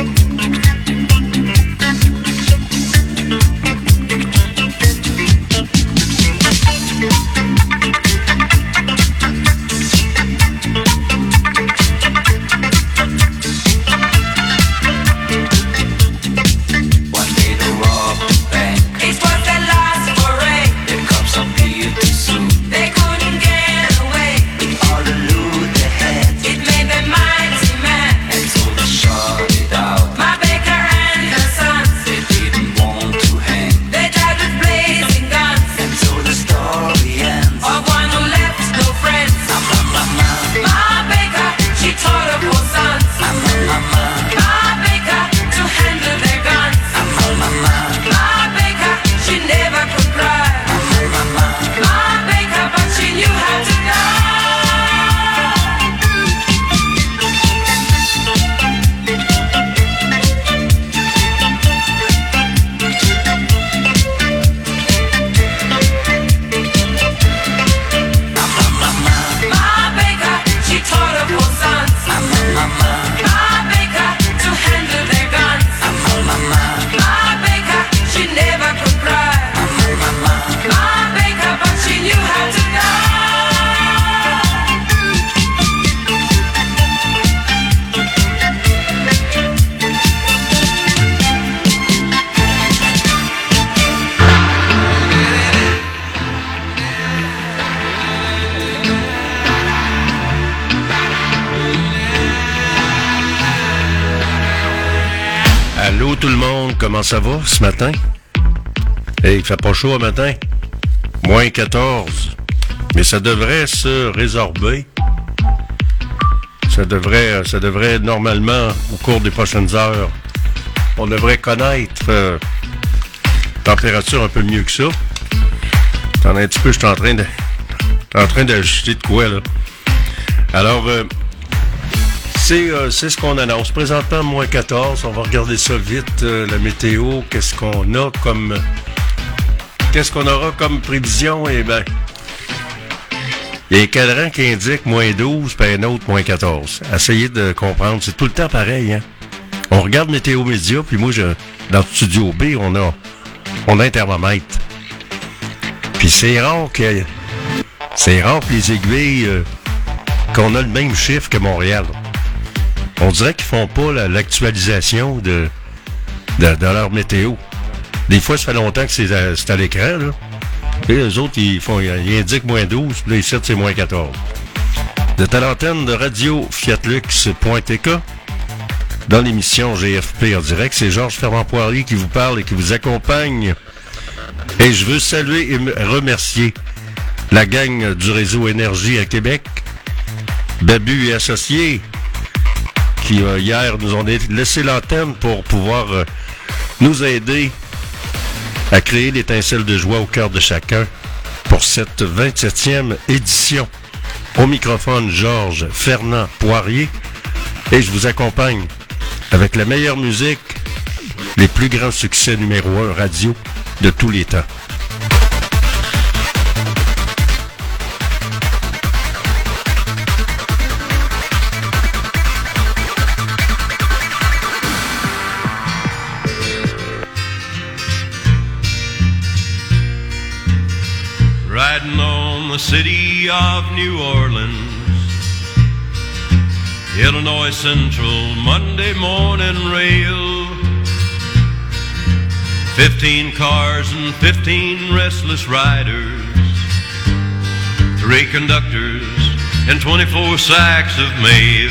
Allô tout le monde, comment ça va ce matin? Hey, il fait pas chaud un matin? moins quatorze. Mais ça devrait se résorber. Ça devrait, ça devrait normalement, au cours des prochaines heures, on devrait connaître euh, température un peu mieux que ça. Attends un petit peu, je suis en train de, en train d'ajouter de quoi là. Alors, euh, c'est, euh, c'est ce qu'on annonce. Présentement, moins quatorze. On va regarder ça vite, euh, la météo. Qu'est-ce qu'on a comme... Qu'est-ce qu'on aura comme prévision? Eh bien, il y a un cadran qui indique moins douze, puis un autre moins quatorze. Essayez de comprendre. C'est tout le temps pareil, hein? On regarde Météo Média, puis moi, je, dans le studio B, on a, on a un thermomètre. Puis c'est rare que... C'est rare que les aiguilles... Euh, qu'on a le même chiffre que Montréal. On dirait qu'ils font pas la, l'actualisation de, de, de leur météo. Des fois, ça fait longtemps que c'est à, c'est à l'écran, là. Et les autres, ils font, ils indiquent moins douze, puis là, ici, c'est moins quatorze. Vous êtes à l'antenne de radio fiatlux point t k. Dans l'émission G F P en direct, c'est Georges Fermant-Poirier qui vous parle et qui vous accompagne. Et je veux saluer et remercier la gang du réseau Énergie à Québec, Babu et Associés, qui euh, hier nous ont laissé l'antenne pour pouvoir euh, nous aider à créer l'étincelle de joie au cœur de chacun pour cette vingt-septième édition. Au microphone, Georges Fermant-Poirier, et je vous accompagne avec la meilleure musique, les plus grands succès numéro un radio de tous les temps. Riding on the city of New Orleans, Illinois Central Monday morning rail. Fifteen cars and fifteen restless riders, three conductors and twenty-four sacks of mail.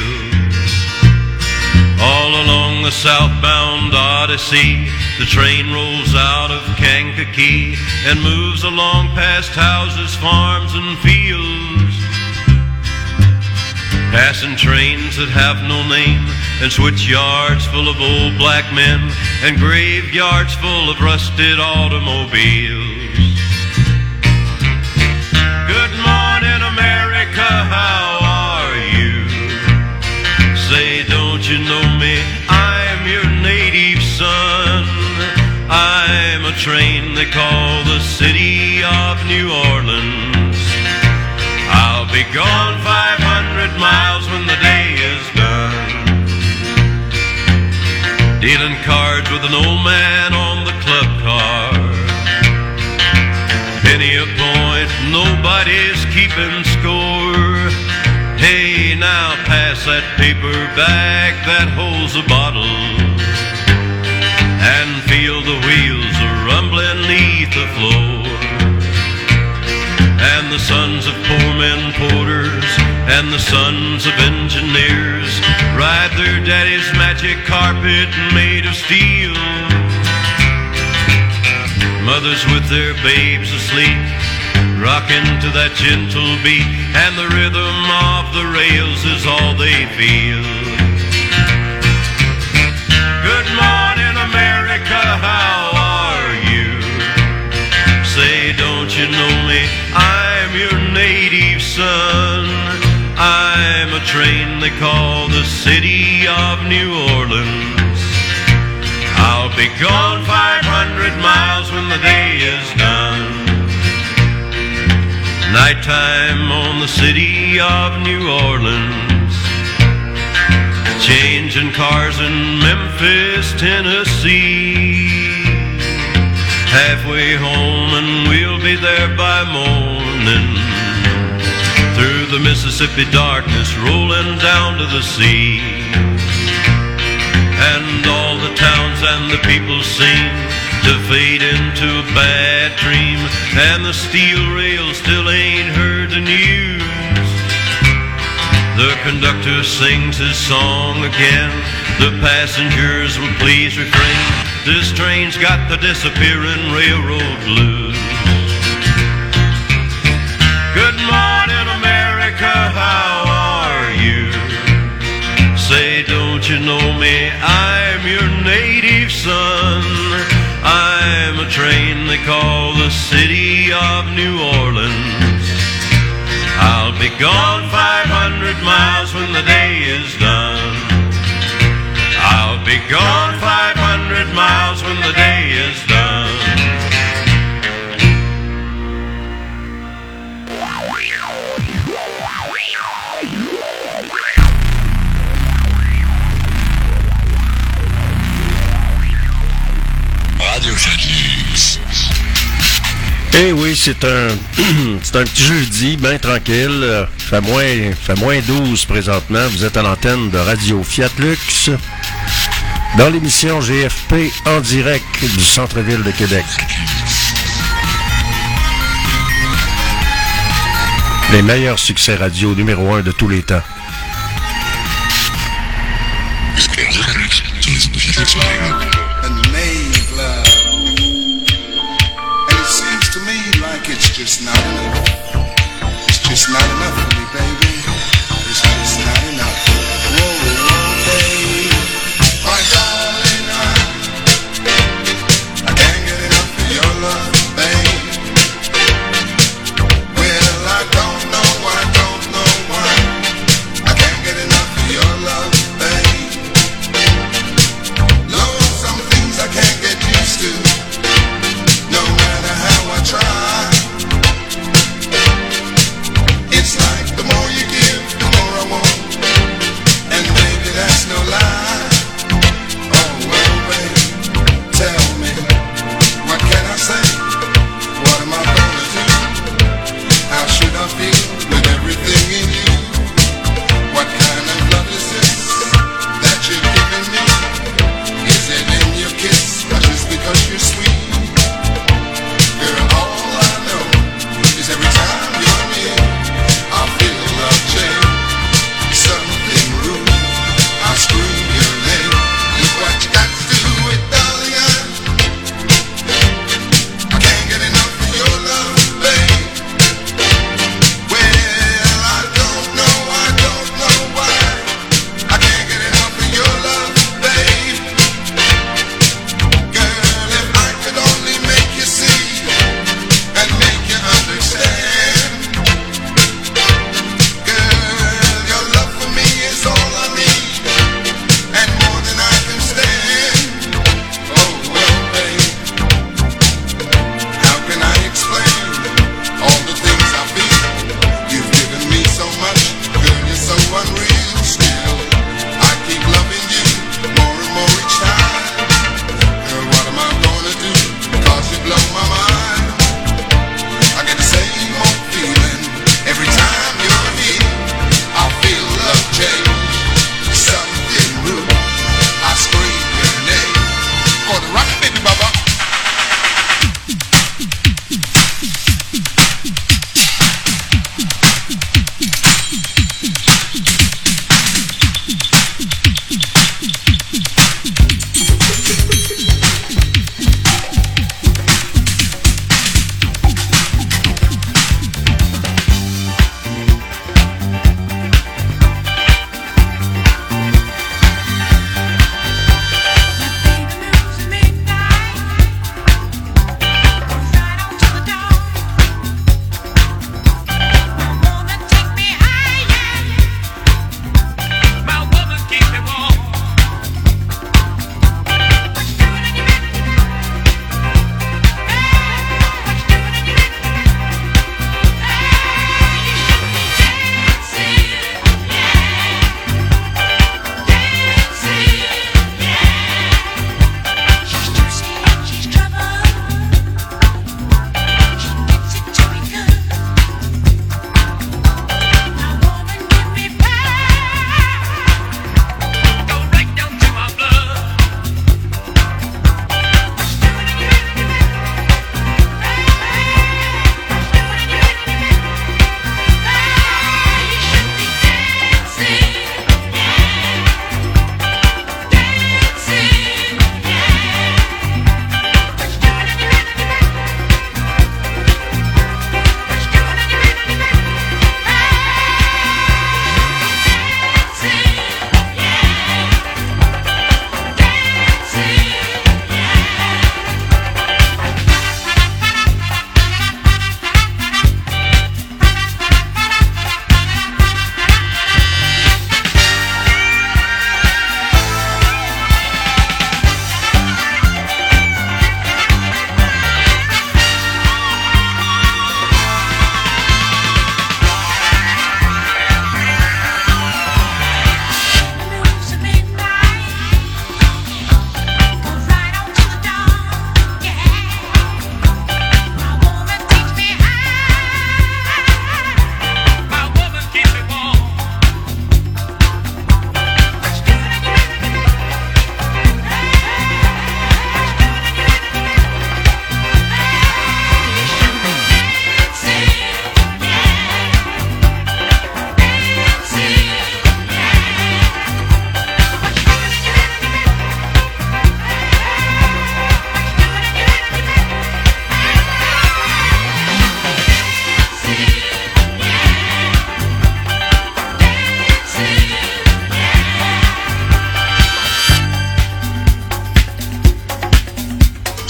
All along the southbound Odyssey, the train rolls out of Kankakee and moves along past houses, farms, and fields, passing trains that have no name, and switch yards full of old black men, and graveyards full of rusted automobiles. Good morning, America, how are you? Say, don't you know me? I'm your native son. I'm a train they call the city of New Orleans. I'll be gone five hundred miles when the day is done. with an old man on the club car. Penny a point, nobody's keeping score. Hey, now pass that paper bag that holds a bottle, and feel the wheels a-rumbling neath the floor. And the sons of poor men porters and the sons of engineers ride their daddy's magic carpet made of steel. Mothers with their babes asleep, rocking to that gentle beat, and the rhythm of the rails is all they feel. Good morning, America, how are you? Say, don't you know me? I'm your native son. I'm a train they call the city of New Orleans. I'll be gone five hundred miles when the day is done. Nighttime on the city of New Orleans, changing cars in Memphis, Tennessee. Halfway home and we'll be there by morning, through the Mississippi darkness rolling down to the sea. And all the towns and the people seem to fade into a bad dream, and the steel rail still ain't heard the news. The conductor sings his song again, the passengers will please refrain. This train's got the disappearing railroad blues. Good morning, America, how are you? Say, don't you know me? I'm your native son. I'm a train they call the city of New Orleans. I'll be gone five hundred miles when the day is done. I'll be gone five hundred miles when the day is done. Radio Campus. Eh oui, c'est un c'est un petit jeudi bien tranquille. Euh, fait moins fait moins douze présentement. Vous êtes à l'antenne de Radio Fiat Lux dans l'émission G F P en direct du centre-ville de Québec. Les meilleurs succès radio numéro un de tous les temps. It's just not enough. It's just not enough for me, baby. It's just not enough. Whoa, whoa, baby. My darling, I, I can't get enough of your love, baby. Well, I don't know, I don't know why. I can't get enough of your love, baby. Lord, some things I can't get used to, no matter how I try. It's like the more you give,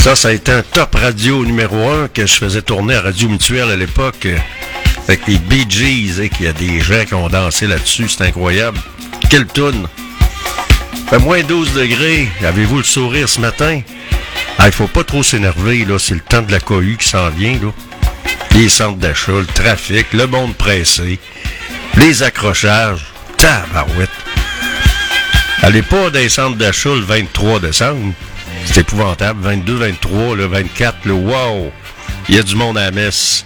Ça, ça a été un top radio numéro un que je faisais tourner à Radio Mutuelle à l'époque, euh, avec les Bee Gees, et qu'il y a des gens qui ont dansé là-dessus, c'est incroyable. Quelle toune! Fait moins douze degrés, avez-vous le sourire ce matin? Ah, il faut pas trop s'énerver, là, c'est le temps de la cohue qui s'en vient, là. Les centres d'achat, le trafic, le monde pressé, les accrochages, tabarouette. Allez pas dans les centres d'achat le vingt-trois décembre. C'est épouvantable. vingt-deux, vingt-trois, le vingt-quatre, le wow! Il y a du monde à la messe.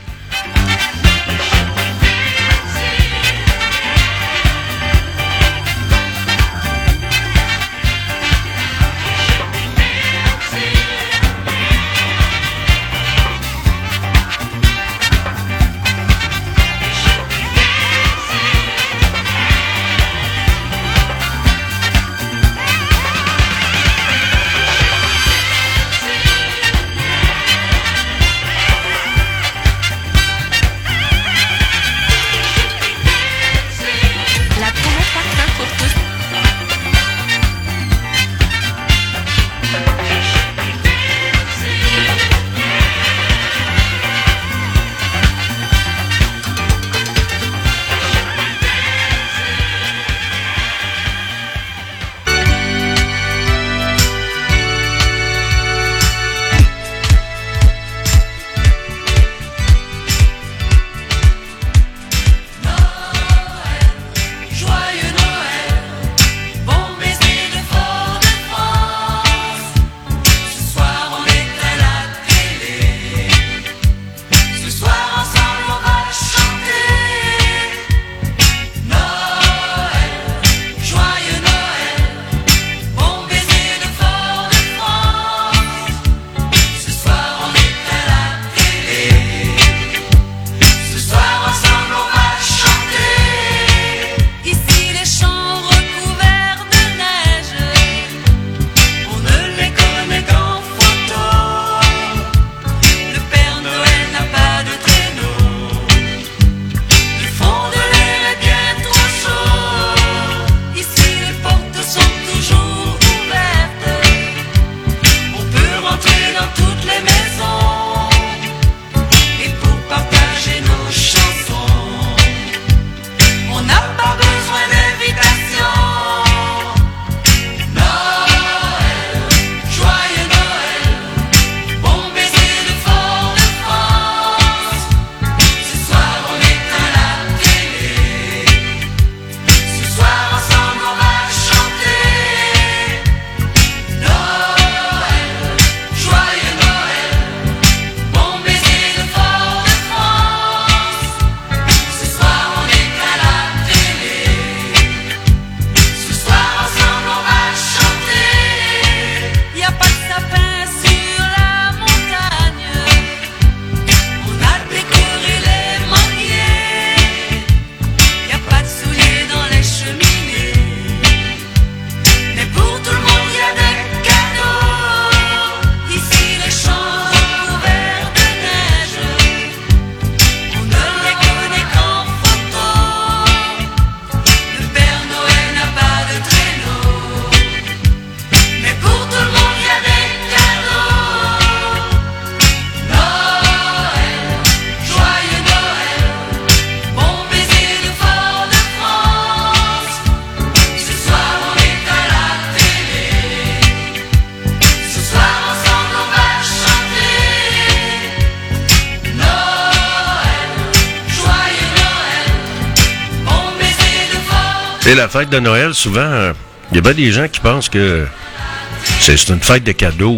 Et la fête de Noël, souvent, il euh, y a bien des gens qui pensent que c'est, c'est une fête de cadeaux.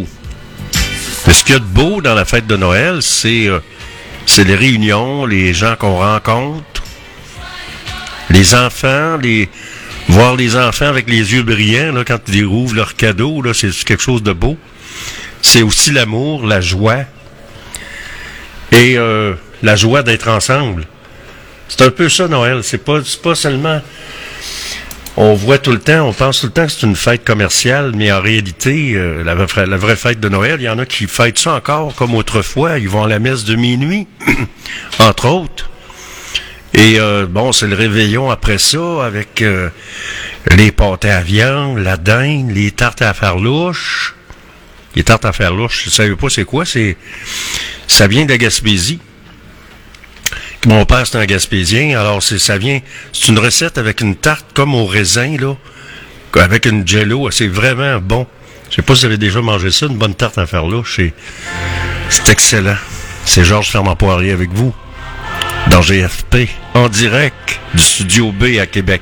Mais ce qu'il y a de beau dans la fête de Noël, c'est, euh, c'est les réunions, les gens qu'on rencontre, les enfants, les voir les enfants avec les yeux brillants là, quand ils ouvrent leurs cadeaux, là, c'est quelque chose de beau. C'est aussi l'amour, la joie et euh, la joie d'être ensemble. C'est un peu ça, Noël. C'est pas, c'est pas seulement... On voit tout le temps, on pense tout le temps que c'est une fête commerciale, mais en réalité, euh, la, vraie, la vraie fête de Noël, il y en a qui fêtent ça encore comme autrefois. Ils vont à la messe de minuit, entre autres. Et euh, bon, c'est le réveillon après ça, avec euh, les pâtés à viande, la dinde, les tartes à farlouche, Les tartes à faire louche, je ne savais pas c'est quoi, c'est ça vient de la Gaspésie. Mon père, c'est un Gaspésien, alors c'est ça vient, c'est une recette avec une tarte comme au raisin, là, avec une jello, c'est vraiment bon. Je sais pas si vous avez déjà mangé ça, une bonne tarte à faire louche, c'est, c'est excellent. C'est Georges Fernand-Poirier avec vous, dans G F P, en direct du Studio B à Québec.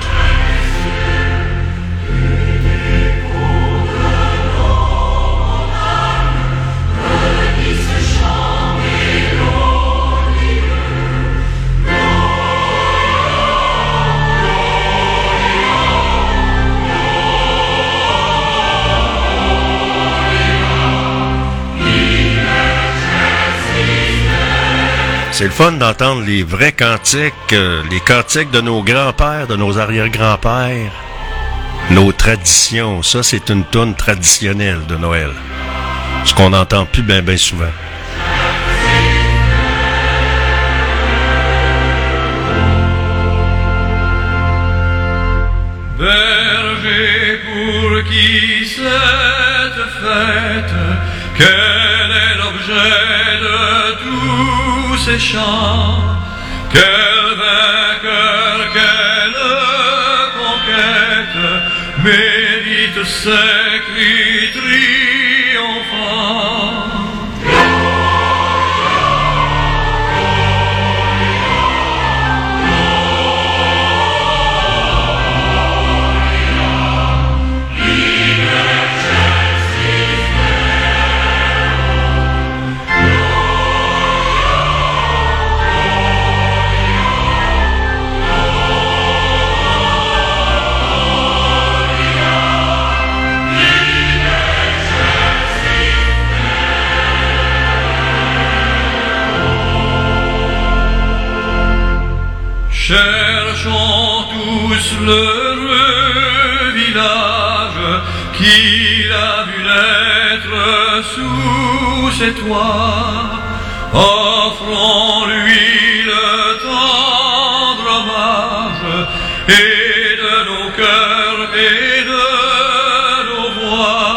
C'est le fun d'entendre les vrais cantiques, euh, les cantiques de nos grands-pères, de nos arrière-grands-pères, nos traditions. Ça, c'est une toune traditionnelle de Noël. Ce qu'on n'entend plus bien, bien souvent. Berger pour qui cette fête, quel est l'objet de tous ces chants? Quel vainqueur, quelle conquête mérite ces cris triomphants? Cherchons tous l'heureux village qu'il a vu naître sous ses toits. Offrons-lui le tendre hommage et de nos cœurs et de nos voix.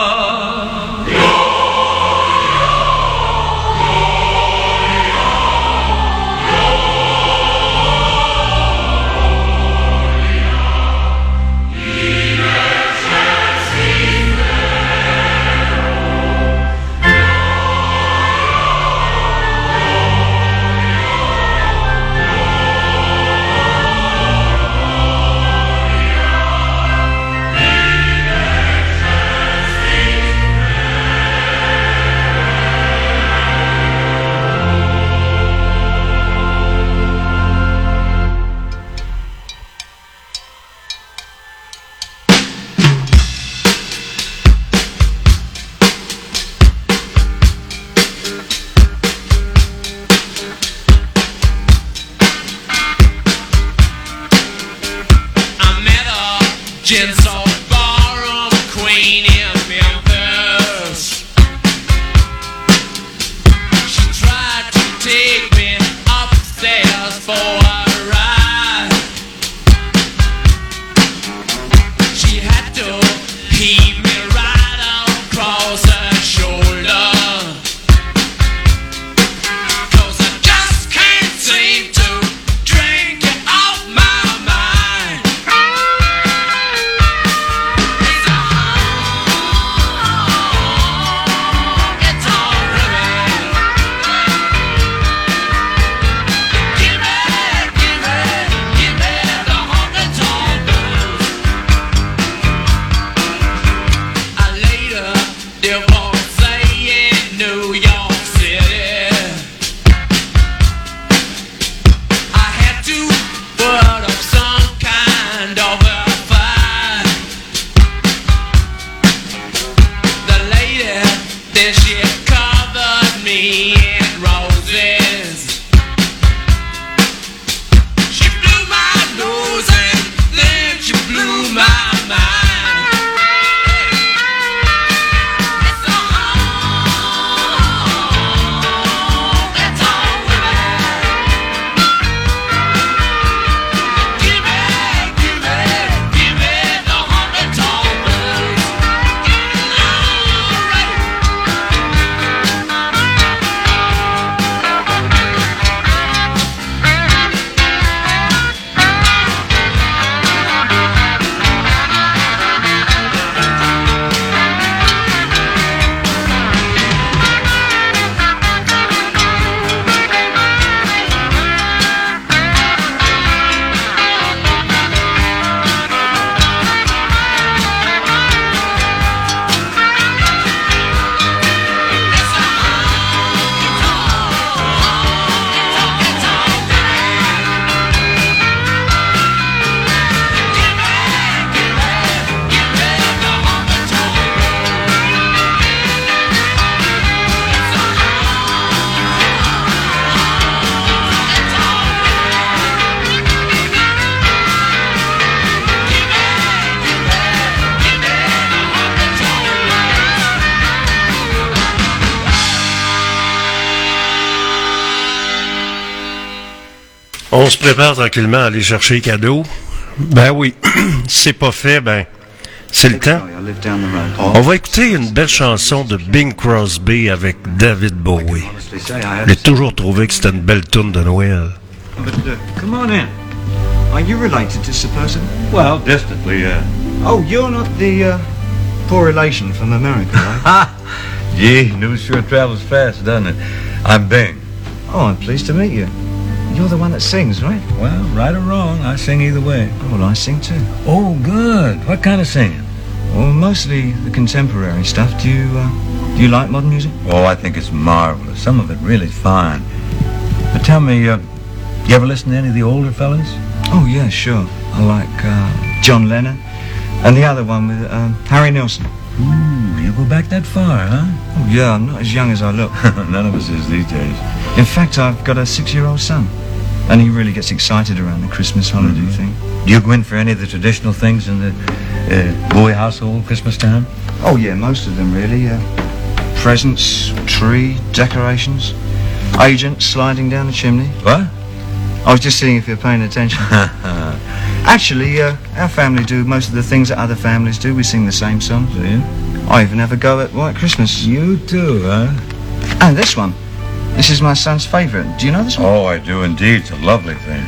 On se prépare tranquillement à aller chercher les cadeaux. Ben oui, si c'est pas fait, ben, c'est le temps. On va écouter une belle chanson de Bing Crosby avec David Bowie. J'ai toujours trouvé que c'était une belle tourne de Noël. But uh, come on in. Are you related to Sir Percival? Well, distantly, yeah. Oh, you're not the uh, poor relation from America, right? Ha! Gee, news sure travels fast, doesn't it? I'm Bing. Oh, I'm pleased to meet you. You're the one that sings, right? Well, right or wrong, I sing either way. Oh, well, I sing too. Oh, good. What kind of singing? Well, mostly the contemporary stuff. Do you, uh, do you like modern music? Oh, I think it's marvelous. Some of it really fine. But tell me, uh, you ever listen to any of the older fellas? Oh, yeah, sure. I like uh, John Lennon and the other one with um, Harry Nilsson. Ooh, you go back that far, huh? Oh, yeah, I'm not as young as I look. None of us is these days. In fact, I've got a six-year-old son, and he really gets excited around the Christmas holiday Mm-hmm. thing. Do you go in for any of the traditional things in the uh, Bowie household Christmas time? Oh, yeah, most of them, really. Uh, presents, tree, decorations, agents sliding down the chimney. What? I was just seeing if you're paying attention. Actually, uh, our family do most of the things that other families do. We sing the same songs. Do you? I even have a go at White Christmas. You too, huh? And this one. This is my son's favourite. Do you know this one? Oh, I do indeed. It's a lovely thing.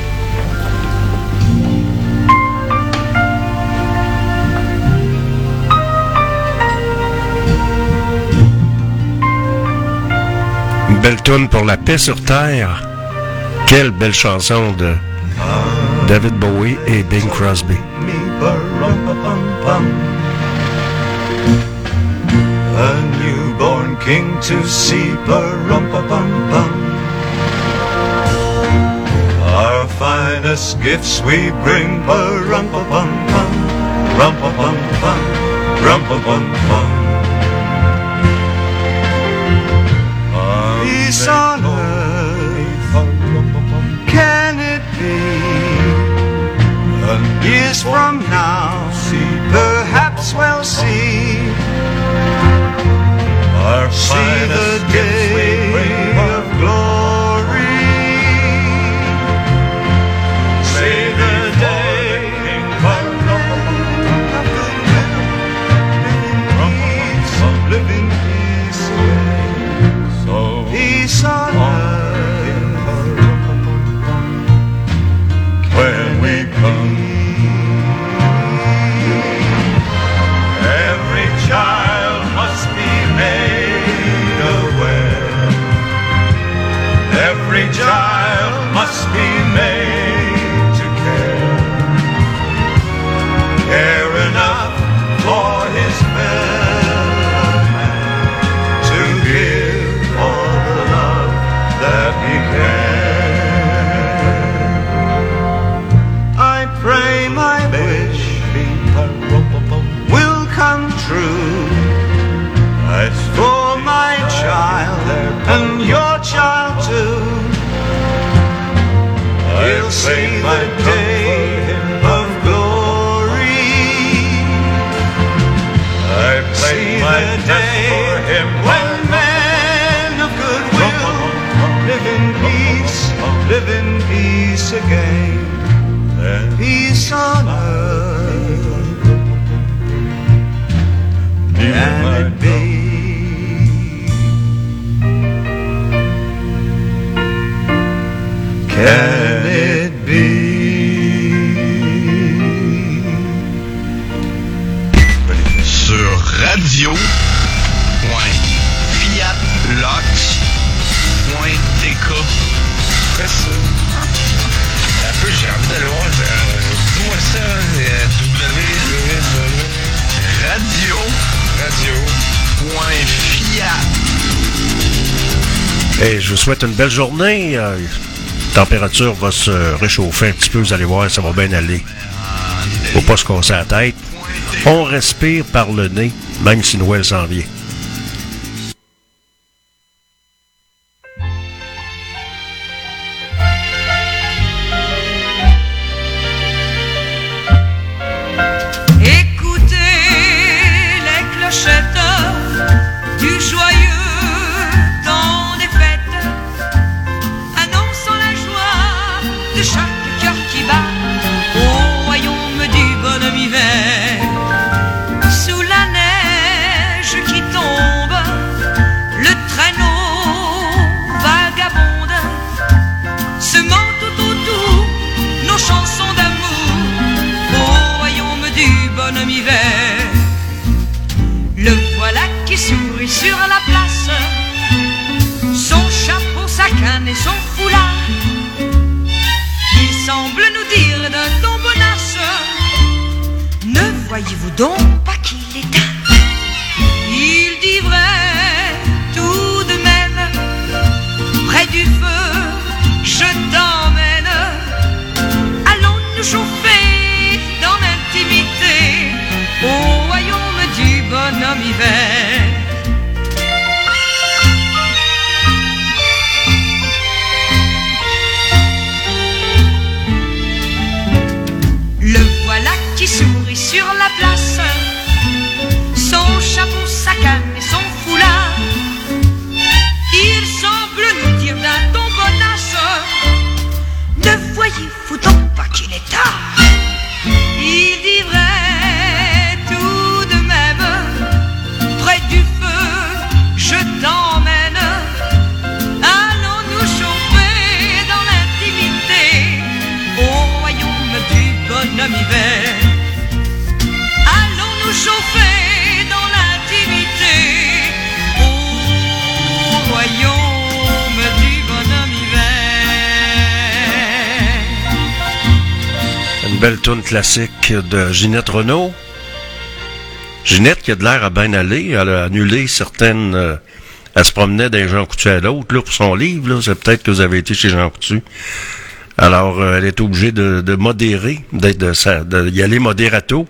Une belle tourne pour la paix sur Terre. Quelle belle chanson de David Bowie et Bing Crosby. A newborn king to see, ba-rum-pa-pum-pum. Our finest gifts we bring, ba-rum-pa-pum-pum, rum-pa-pum-pum, rum-pa-pum-pum. Peace on earth, can it be? Years from now, perhaps we'll see. Our see the day of glory. See the day of living peace, so peace on earth when we come. Every child must be made aware. Every child must be made to care. Care enough for his fellow man, to give all the love that he can. I pray my wish will come true. It's for my child and your child too. He'll see the day of glory. I play my day for him when men of goodwill live in peace, live in peace again. Then peace on earth. Can it be? Can it be? Sur radio point fiat lox point t k. Quoi ça? Un peu, j'ai envie d'aller voir. Dis-moi ça, euh, W. Radio. Radio. Point fiat. Et je vous souhaite une belle journée. Euh, la température va se réchauffer un petit peu, vous allez voir, ça va bien aller. Faut pas se casser la tête. On respire par le nez, même si Noël s'en vient. sur la place, son chapeau, sa canne et son foulard. Il semble nous dire d'un ton bonasse, ne voyez-vous donc pas qu'il est tard? Il dit vrai tout de même, près du feu, je t'emmène. Allons nous chauffer dans l'intimité au royaume du bonhomme hiver. Le voilà qui sourit sur la place, son chapeau, sa canne et son foulard. Il semble nous dire d'un ton bonasse, ne voyez-vous donc pas qu'il est tard? Il dit vrai tout de même, près du feu, je t'emmène. Allons nous chauffer dans l'intimité au royaume du bonhomme hiver. Allons nous chauffer dans l'intimité au royaume du bonhomme hiver. Une belle toune classique de Ginette Renault. Ginette qui a de l'air à bien aller, elle a annulé certaines... Euh, elle se promenait d'un Jean Coutu à l'autre, là, pour son livre, là, c'est peut-être que vous avez été chez Jean Coutu. Alors, euh, elle est obligée de, de modérer, d'être de, de, d'y aller modérato.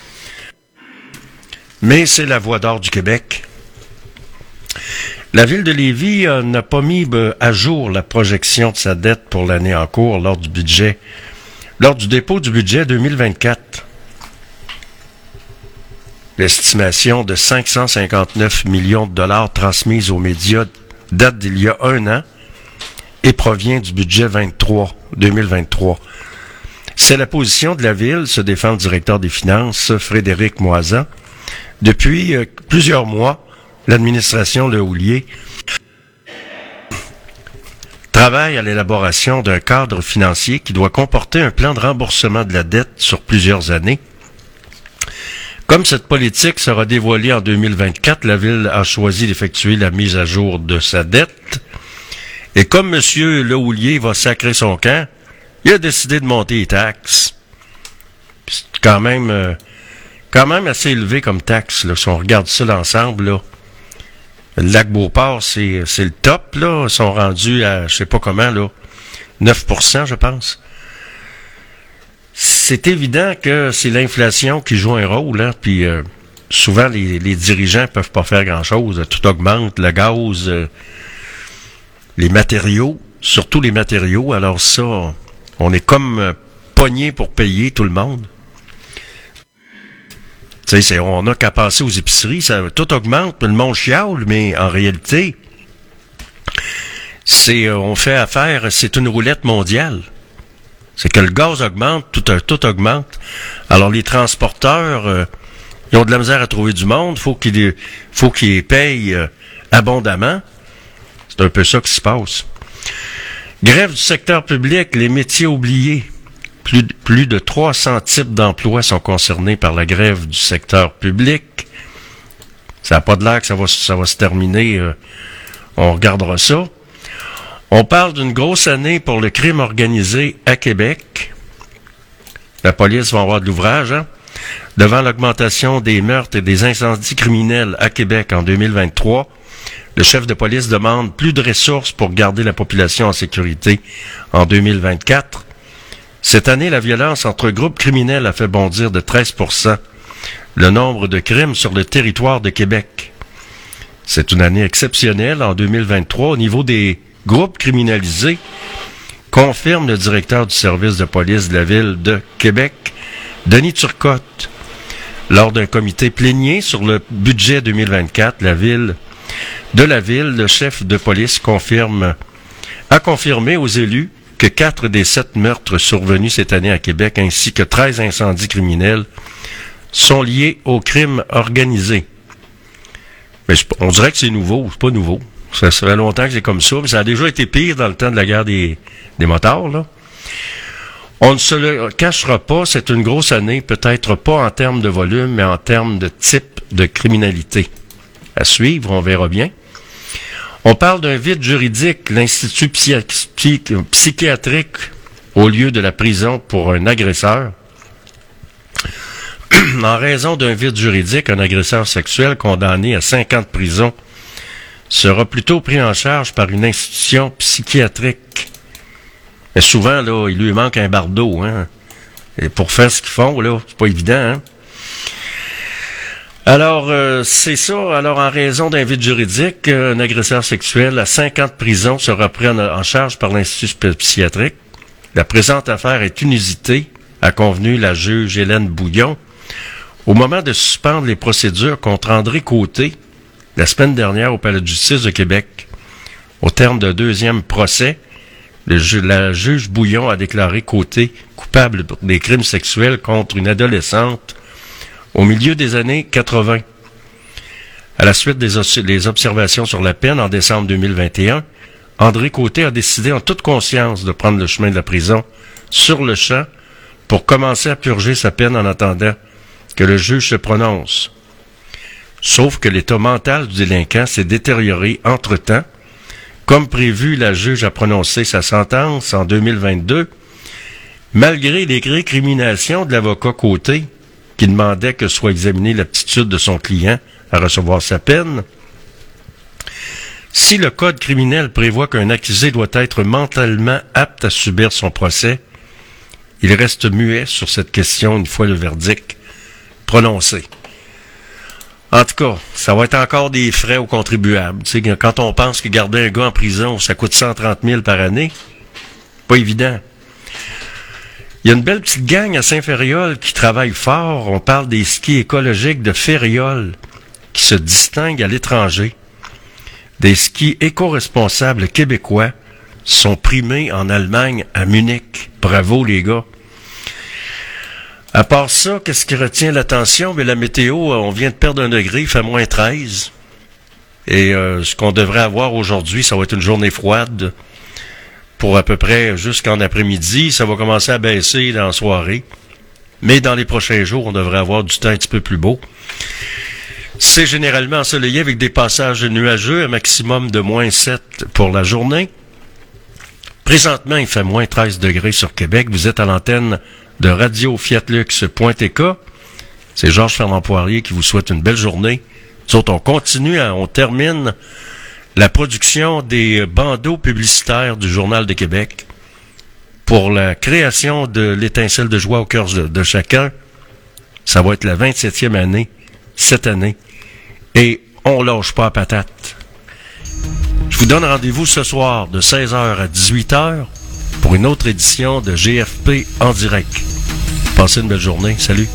Mais c'est la voix d'or du Québec. La ville de Lévis euh, n'a pas mis ben, à jour la projection de sa dette pour l'année en cours lors du budget, lors du dépôt du budget deux mille vingt-quatre. L'estimation de cinq cent cinquante-neuf millions de dollars transmise aux médias date d'il y a un an et provient du budget vingt-trois, deux mille vingt-trois. C'est la position de la ville, se défend le directeur des finances, Frédéric Moisan. Depuis euh, plusieurs mois, l'administration Le Houlier travaille à l'élaboration d'un cadre financier qui doit comporter un plan de remboursement de la dette sur plusieurs années. Comme cette politique sera dévoilée en deux mille vingt-quatre, la Ville a choisi d'effectuer la mise à jour de sa dette. Et comme M. Le Houlier va sacrer son camp, il a décidé de monter les taxes. C'est quand même, euh, quand même assez élevé comme taxe, là, si on regarde ça l'ensemble, là. Le lac Beauport, c'est, c'est le top, là. Ils sont rendus à, je sais pas comment, là, neuf pour cent, je pense. C'est évident que c'est l'inflation qui joue un rôle, hein, puis euh, souvent les, les dirigeants peuvent pas faire grand-chose. Tout augmente, le gaz, euh, les matériaux, surtout les matériaux. Alors ça, on est comme euh, pogné pour payer tout le monde. Tu sais, on n'a qu'à passer aux épiceries, ça tout augmente, le monde chiale, mais en réalité, c'est on fait affaire, c'est une roulette mondiale. C'est que le gaz augmente, tout, tout augmente. Alors les transporteurs, euh, ils ont de la misère à trouver du monde, faut qu'ils faut qu'ils payent euh, abondamment. C'est un peu ça qui se passe. Grève du secteur public, les métiers oubliés. Plus, plus de trois cents types d'emplois sont concernés par la grève du secteur public. Ça n'a pas de l'air que ça va, ça va se terminer. Euh, on regardera ça. On parle d'une grosse année pour le crime organisé à Québec. La police va avoir de l'ouvrage, hein? Devant l'augmentation des meurtres et des incendies criminels à Québec en deux mille vingt-trois, le chef de police demande plus de ressources pour garder la population en sécurité en deux mille vingt-quatre. Cette année, la violence entre groupes criminels a fait bondir de treize pour cent le nombre de crimes sur le territoire de Québec. C'est une année exceptionnelle en deux mille vingt-trois au niveau des groupes criminalisés, confirme le directeur du service de police de la ville de Québec, Denis Turcotte. Lors d'un comité plénier sur le budget deux mille vingt-quatre, la ville de la ville, le chef de police confirme, a confirmé aux élus que quatre des sept meurtres survenus cette année à Québec ainsi que treize incendies criminels sont liés au crime organisé. Mais on dirait que c'est nouveau, c'est pas nouveau. Ça fait longtemps que c'est comme ça, mais ça a déjà été pire dans le temps de la guerre des, des motards, là. On ne se le cachera pas, c'est une grosse année, peut-être pas en termes de volume, mais en termes de type de criminalité. à suivre, on verra bien. On parle d'un vide juridique, l'Institut psy- psy- psychiatrique au lieu de la prison pour un agresseur. En raison d'un vide juridique, un agresseur sexuel condamné à cinq ans de prison sera plutôt pris en charge par une institution psychiatrique. Mais souvent, là, il lui manque un bardeau, hein. Et pour faire ce qu'ils font, là, c'est pas évident, hein. Alors, euh, c'est ça. Alors, en raison d'un vide juridique, un agresseur sexuel à cinq ans de prison sera pris en, en charge par l'Institut psychiatrique. La présente affaire est inusitée, a convenu la juge Hélène Bouillon, au moment de suspendre les procédures contre André Côté, la semaine dernière au Palais de justice de Québec. Au terme d'un deuxième procès, le ju- la juge Bouillon a déclaré Côté coupable des crimes sexuels contre une adolescente au milieu des années quatre-vingts. À la suite des, os- des observations sur la peine en décembre deux mille vingt et un, André Côté a décidé en toute conscience de prendre le chemin de la prison sur le champ pour commencer à purger sa peine en attendant que le juge se prononce. Sauf que l'état mental du délinquant s'est détérioré entre-temps. Comme prévu, la juge a prononcé sa sentence en deux mille vingt-deux, malgré les récriminations de l'avocat Côté, qui demandait que soit examinée l'aptitude de son client à recevoir sa peine. Si le code criminel prévoit qu'un accusé doit être mentalement apte à subir son procès, il reste muet sur cette question une fois le verdict prononcé. En tout cas, ça va être encore des frais aux contribuables. Tu sais, quand on pense que garder un gars en prison, ça coûte cent trente mille par année, pas évident. Il y a une belle petite gang à Saint-Ferréol qui travaille fort. On parle des skis écologiques de Ferréol qui se distinguent à l'étranger. Des skis éco-responsables québécois sont primés en Allemagne à Munich. Bravo les gars. À part ça, qu'est-ce qui retient l'attention? Mais la météo, on vient de perdre un degré, il fait moins treize. Et euh, ce qu'on devrait avoir aujourd'hui, ça va être une journée froide pour à peu près jusqu'en après-midi. Ça va commencer à baisser dans la soirée. Mais dans les prochains jours, on devrait avoir du temps un petit peu plus beau. C'est généralement ensoleillé avec des passages nuageux, un maximum de moins sept pour la journée. Présentement, il fait moins treize degrés sur Québec. Vous êtes à l'antenne de Radio Fiat Lux point T K. C'est Georges Fernand Poirier qui vous souhaite une belle journée. Nous autres, on continue, à, on termine la production des bandeaux publicitaires du Journal de Québec pour la création de l'étincelle de joie au cœur de, de chacun. Ça va être la vingt-septième année, cette année. Et on lâche pas à patate. Je vous donne rendez-vous ce soir de seize heures à dix-huit heures pour une autre édition de G F P en direct. Passez une belle journée. Salut.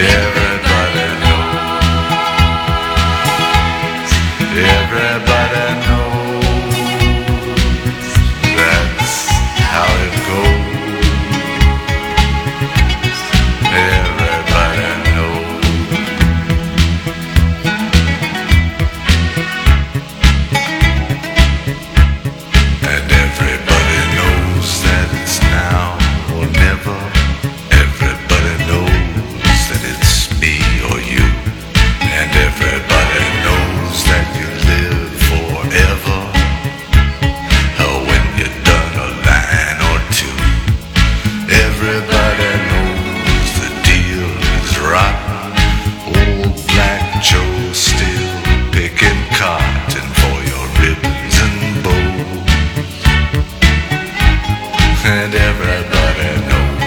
Everybody knows. Everybody knows. That's how it goes. Everybody knows. And everybody knows that it's now or never. Everybody knows that it's me or you. And everybody knows that you live forever. Or when you're done a line or two. Everybody knows the deal is rotten. Old Black Joe's still picking cotton for your ribbons and bows. And everybody knows.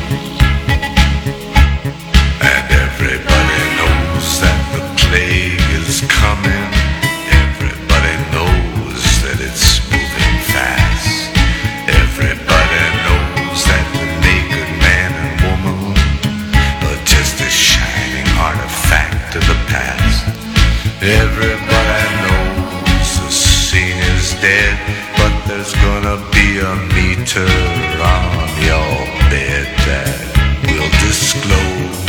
And everybody knows that the plague is coming. Everybody knows that it's moving fast. Everybody knows that the naked man and woman are just a shining artifact of the past. Everybody knows the scene is dead, but there's gonna be a meter on your bed that will disclose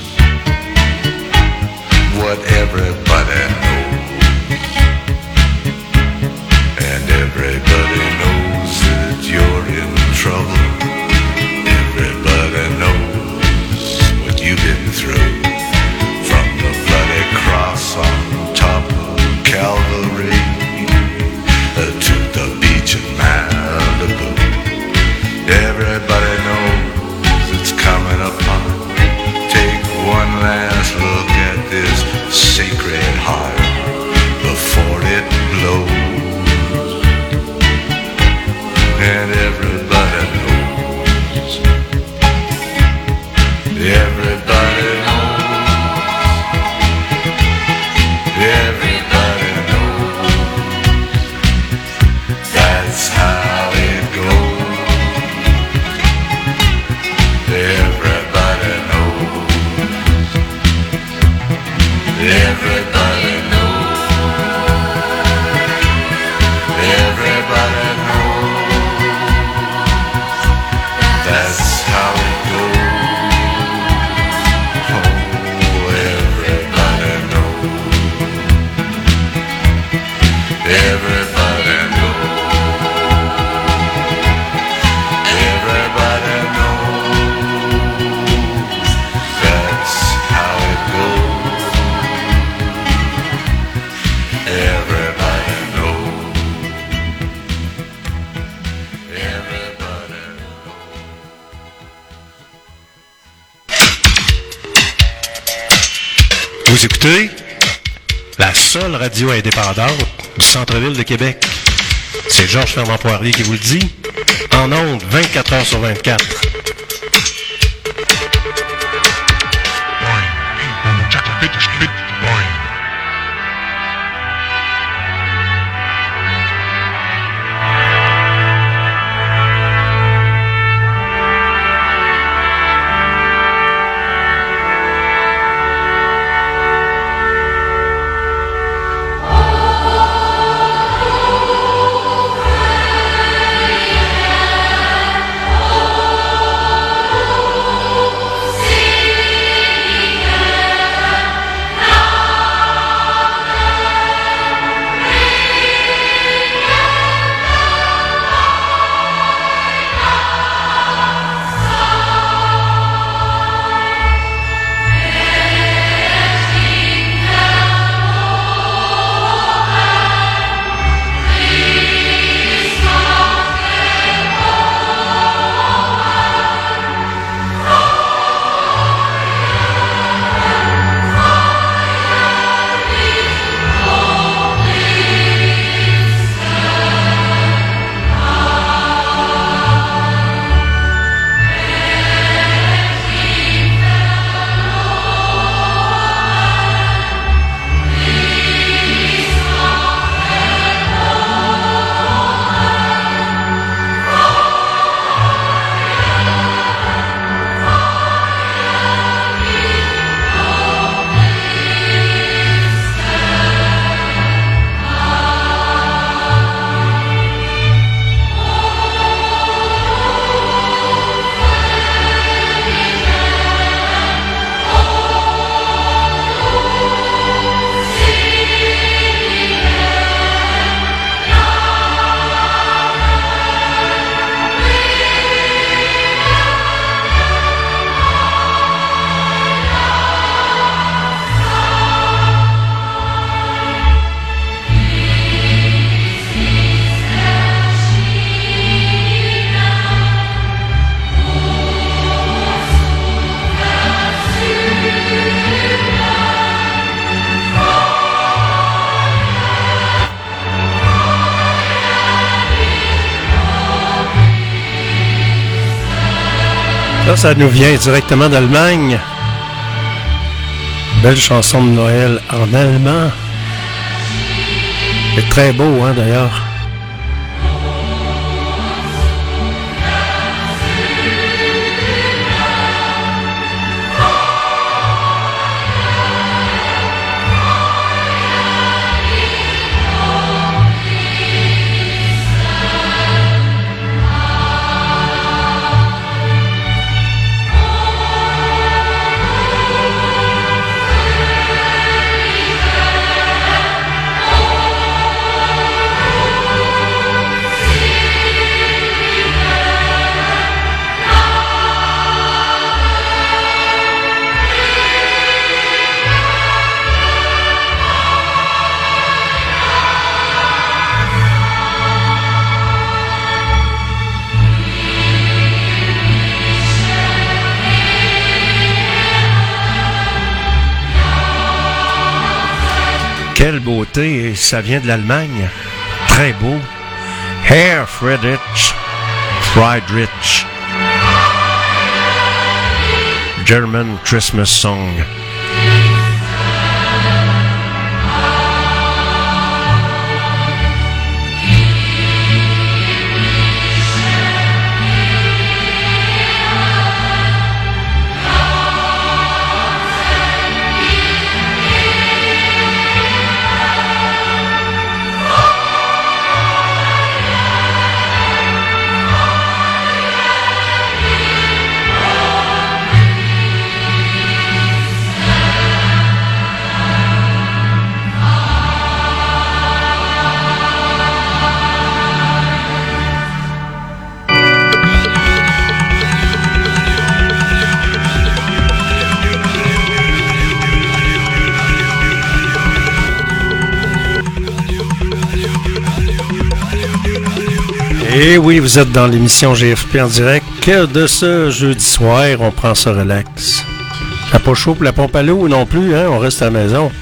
what everybody knows. And everybody knows that you're in trouble. Everybody knows what you've been through. From the bloody cross on top of Calvary uh, to the beach in Malibu. Everybody knows it's coming upon. Take one last look at this sacred heart before it blows. And everybody knows. Everybody knows. Everybody knows. That's how it goes. Everybody knows. Everybody knows. Everybody knows. That's how it goes. Oh, everybody knows. Everybody knows. Everybody knows. That's how it goes. Everybody knows. Everybody Vous écoutez la seule radio indépendante du centre-ville de Québec. C'est Georges Fernand Poirier qui vous le dit. En ondes, vingt-quatre heures sur vingt-quatre. Ça, ça nous vient directement d'Allemagne. Belle chanson de Noël en allemand. C'est très beau, hein, d'ailleurs. Quelle beauté, et ça vient de l'Allemagne. Très beau. Herr Friedrich, Friedrich. German Christmas Song. Et oui, vous êtes dans l'émission G F P en direct de ce jeudi soir. On prend ça relax. Ça pas chaud pour la pompe à l'eau non plus, hein? On reste à la maison.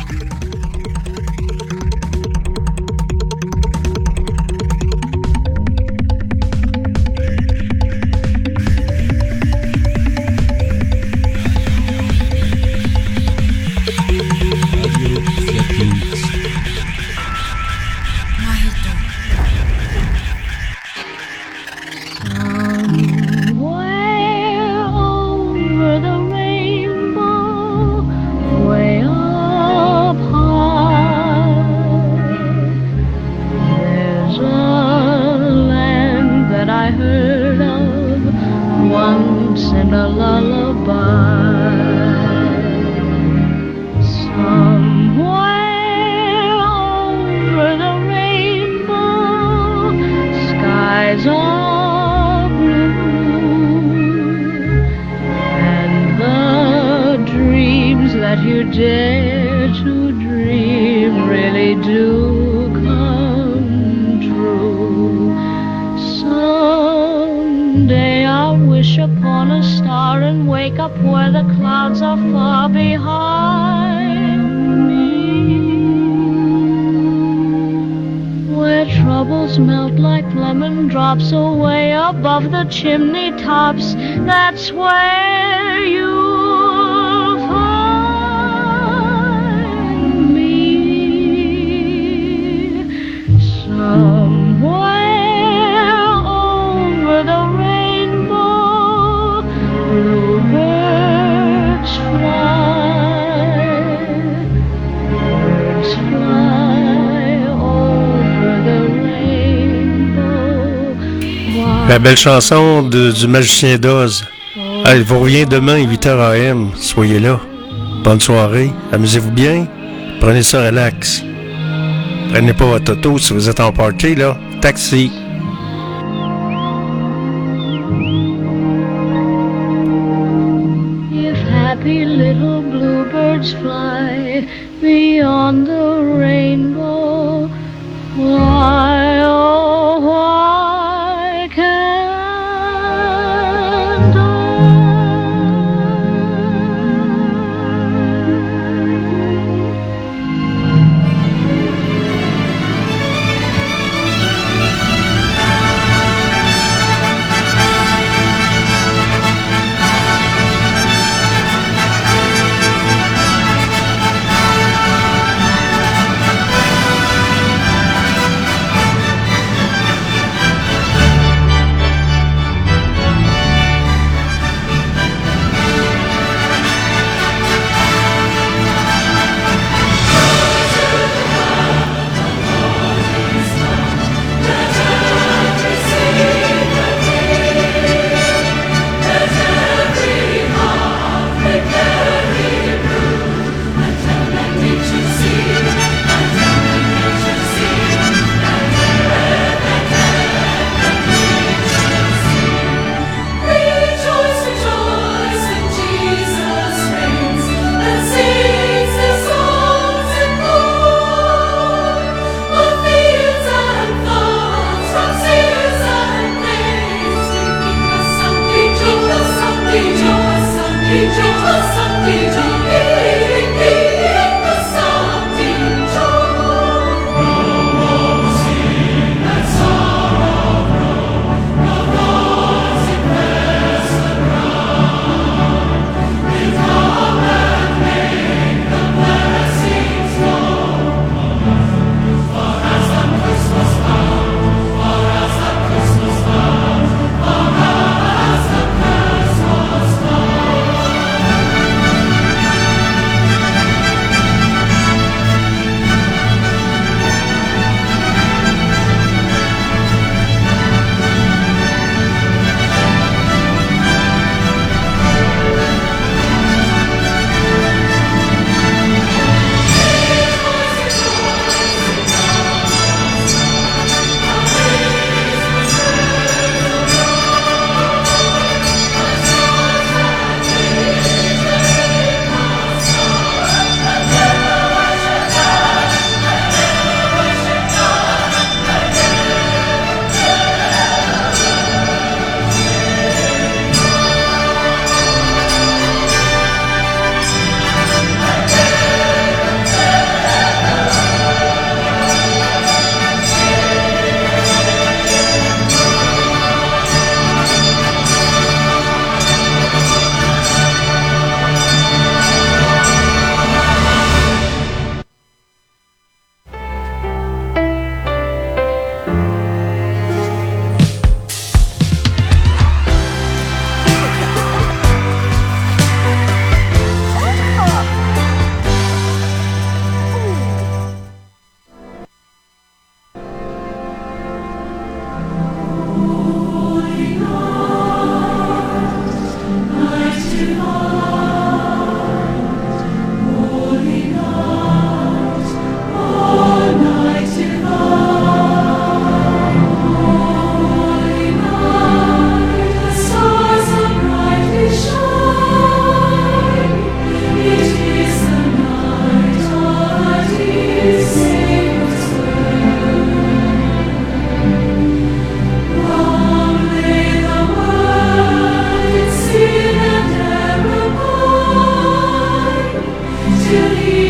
Chimney tops, that's where you'll find me. Somewhere over the rainbow, bluebirds fly, birds fly over the rainbow. La belle chanson de, du Magicien d'Oz. Elle vous revient demain, huit heures A M. Soyez là. Bonne soirée. Amusez-vous bien. Prenez ça relax. Prenez pas votre auto si vous êtes en party, là. Taxi. If happy little bluebirds fly beyond the rainbow, why, oh, why can't to hear.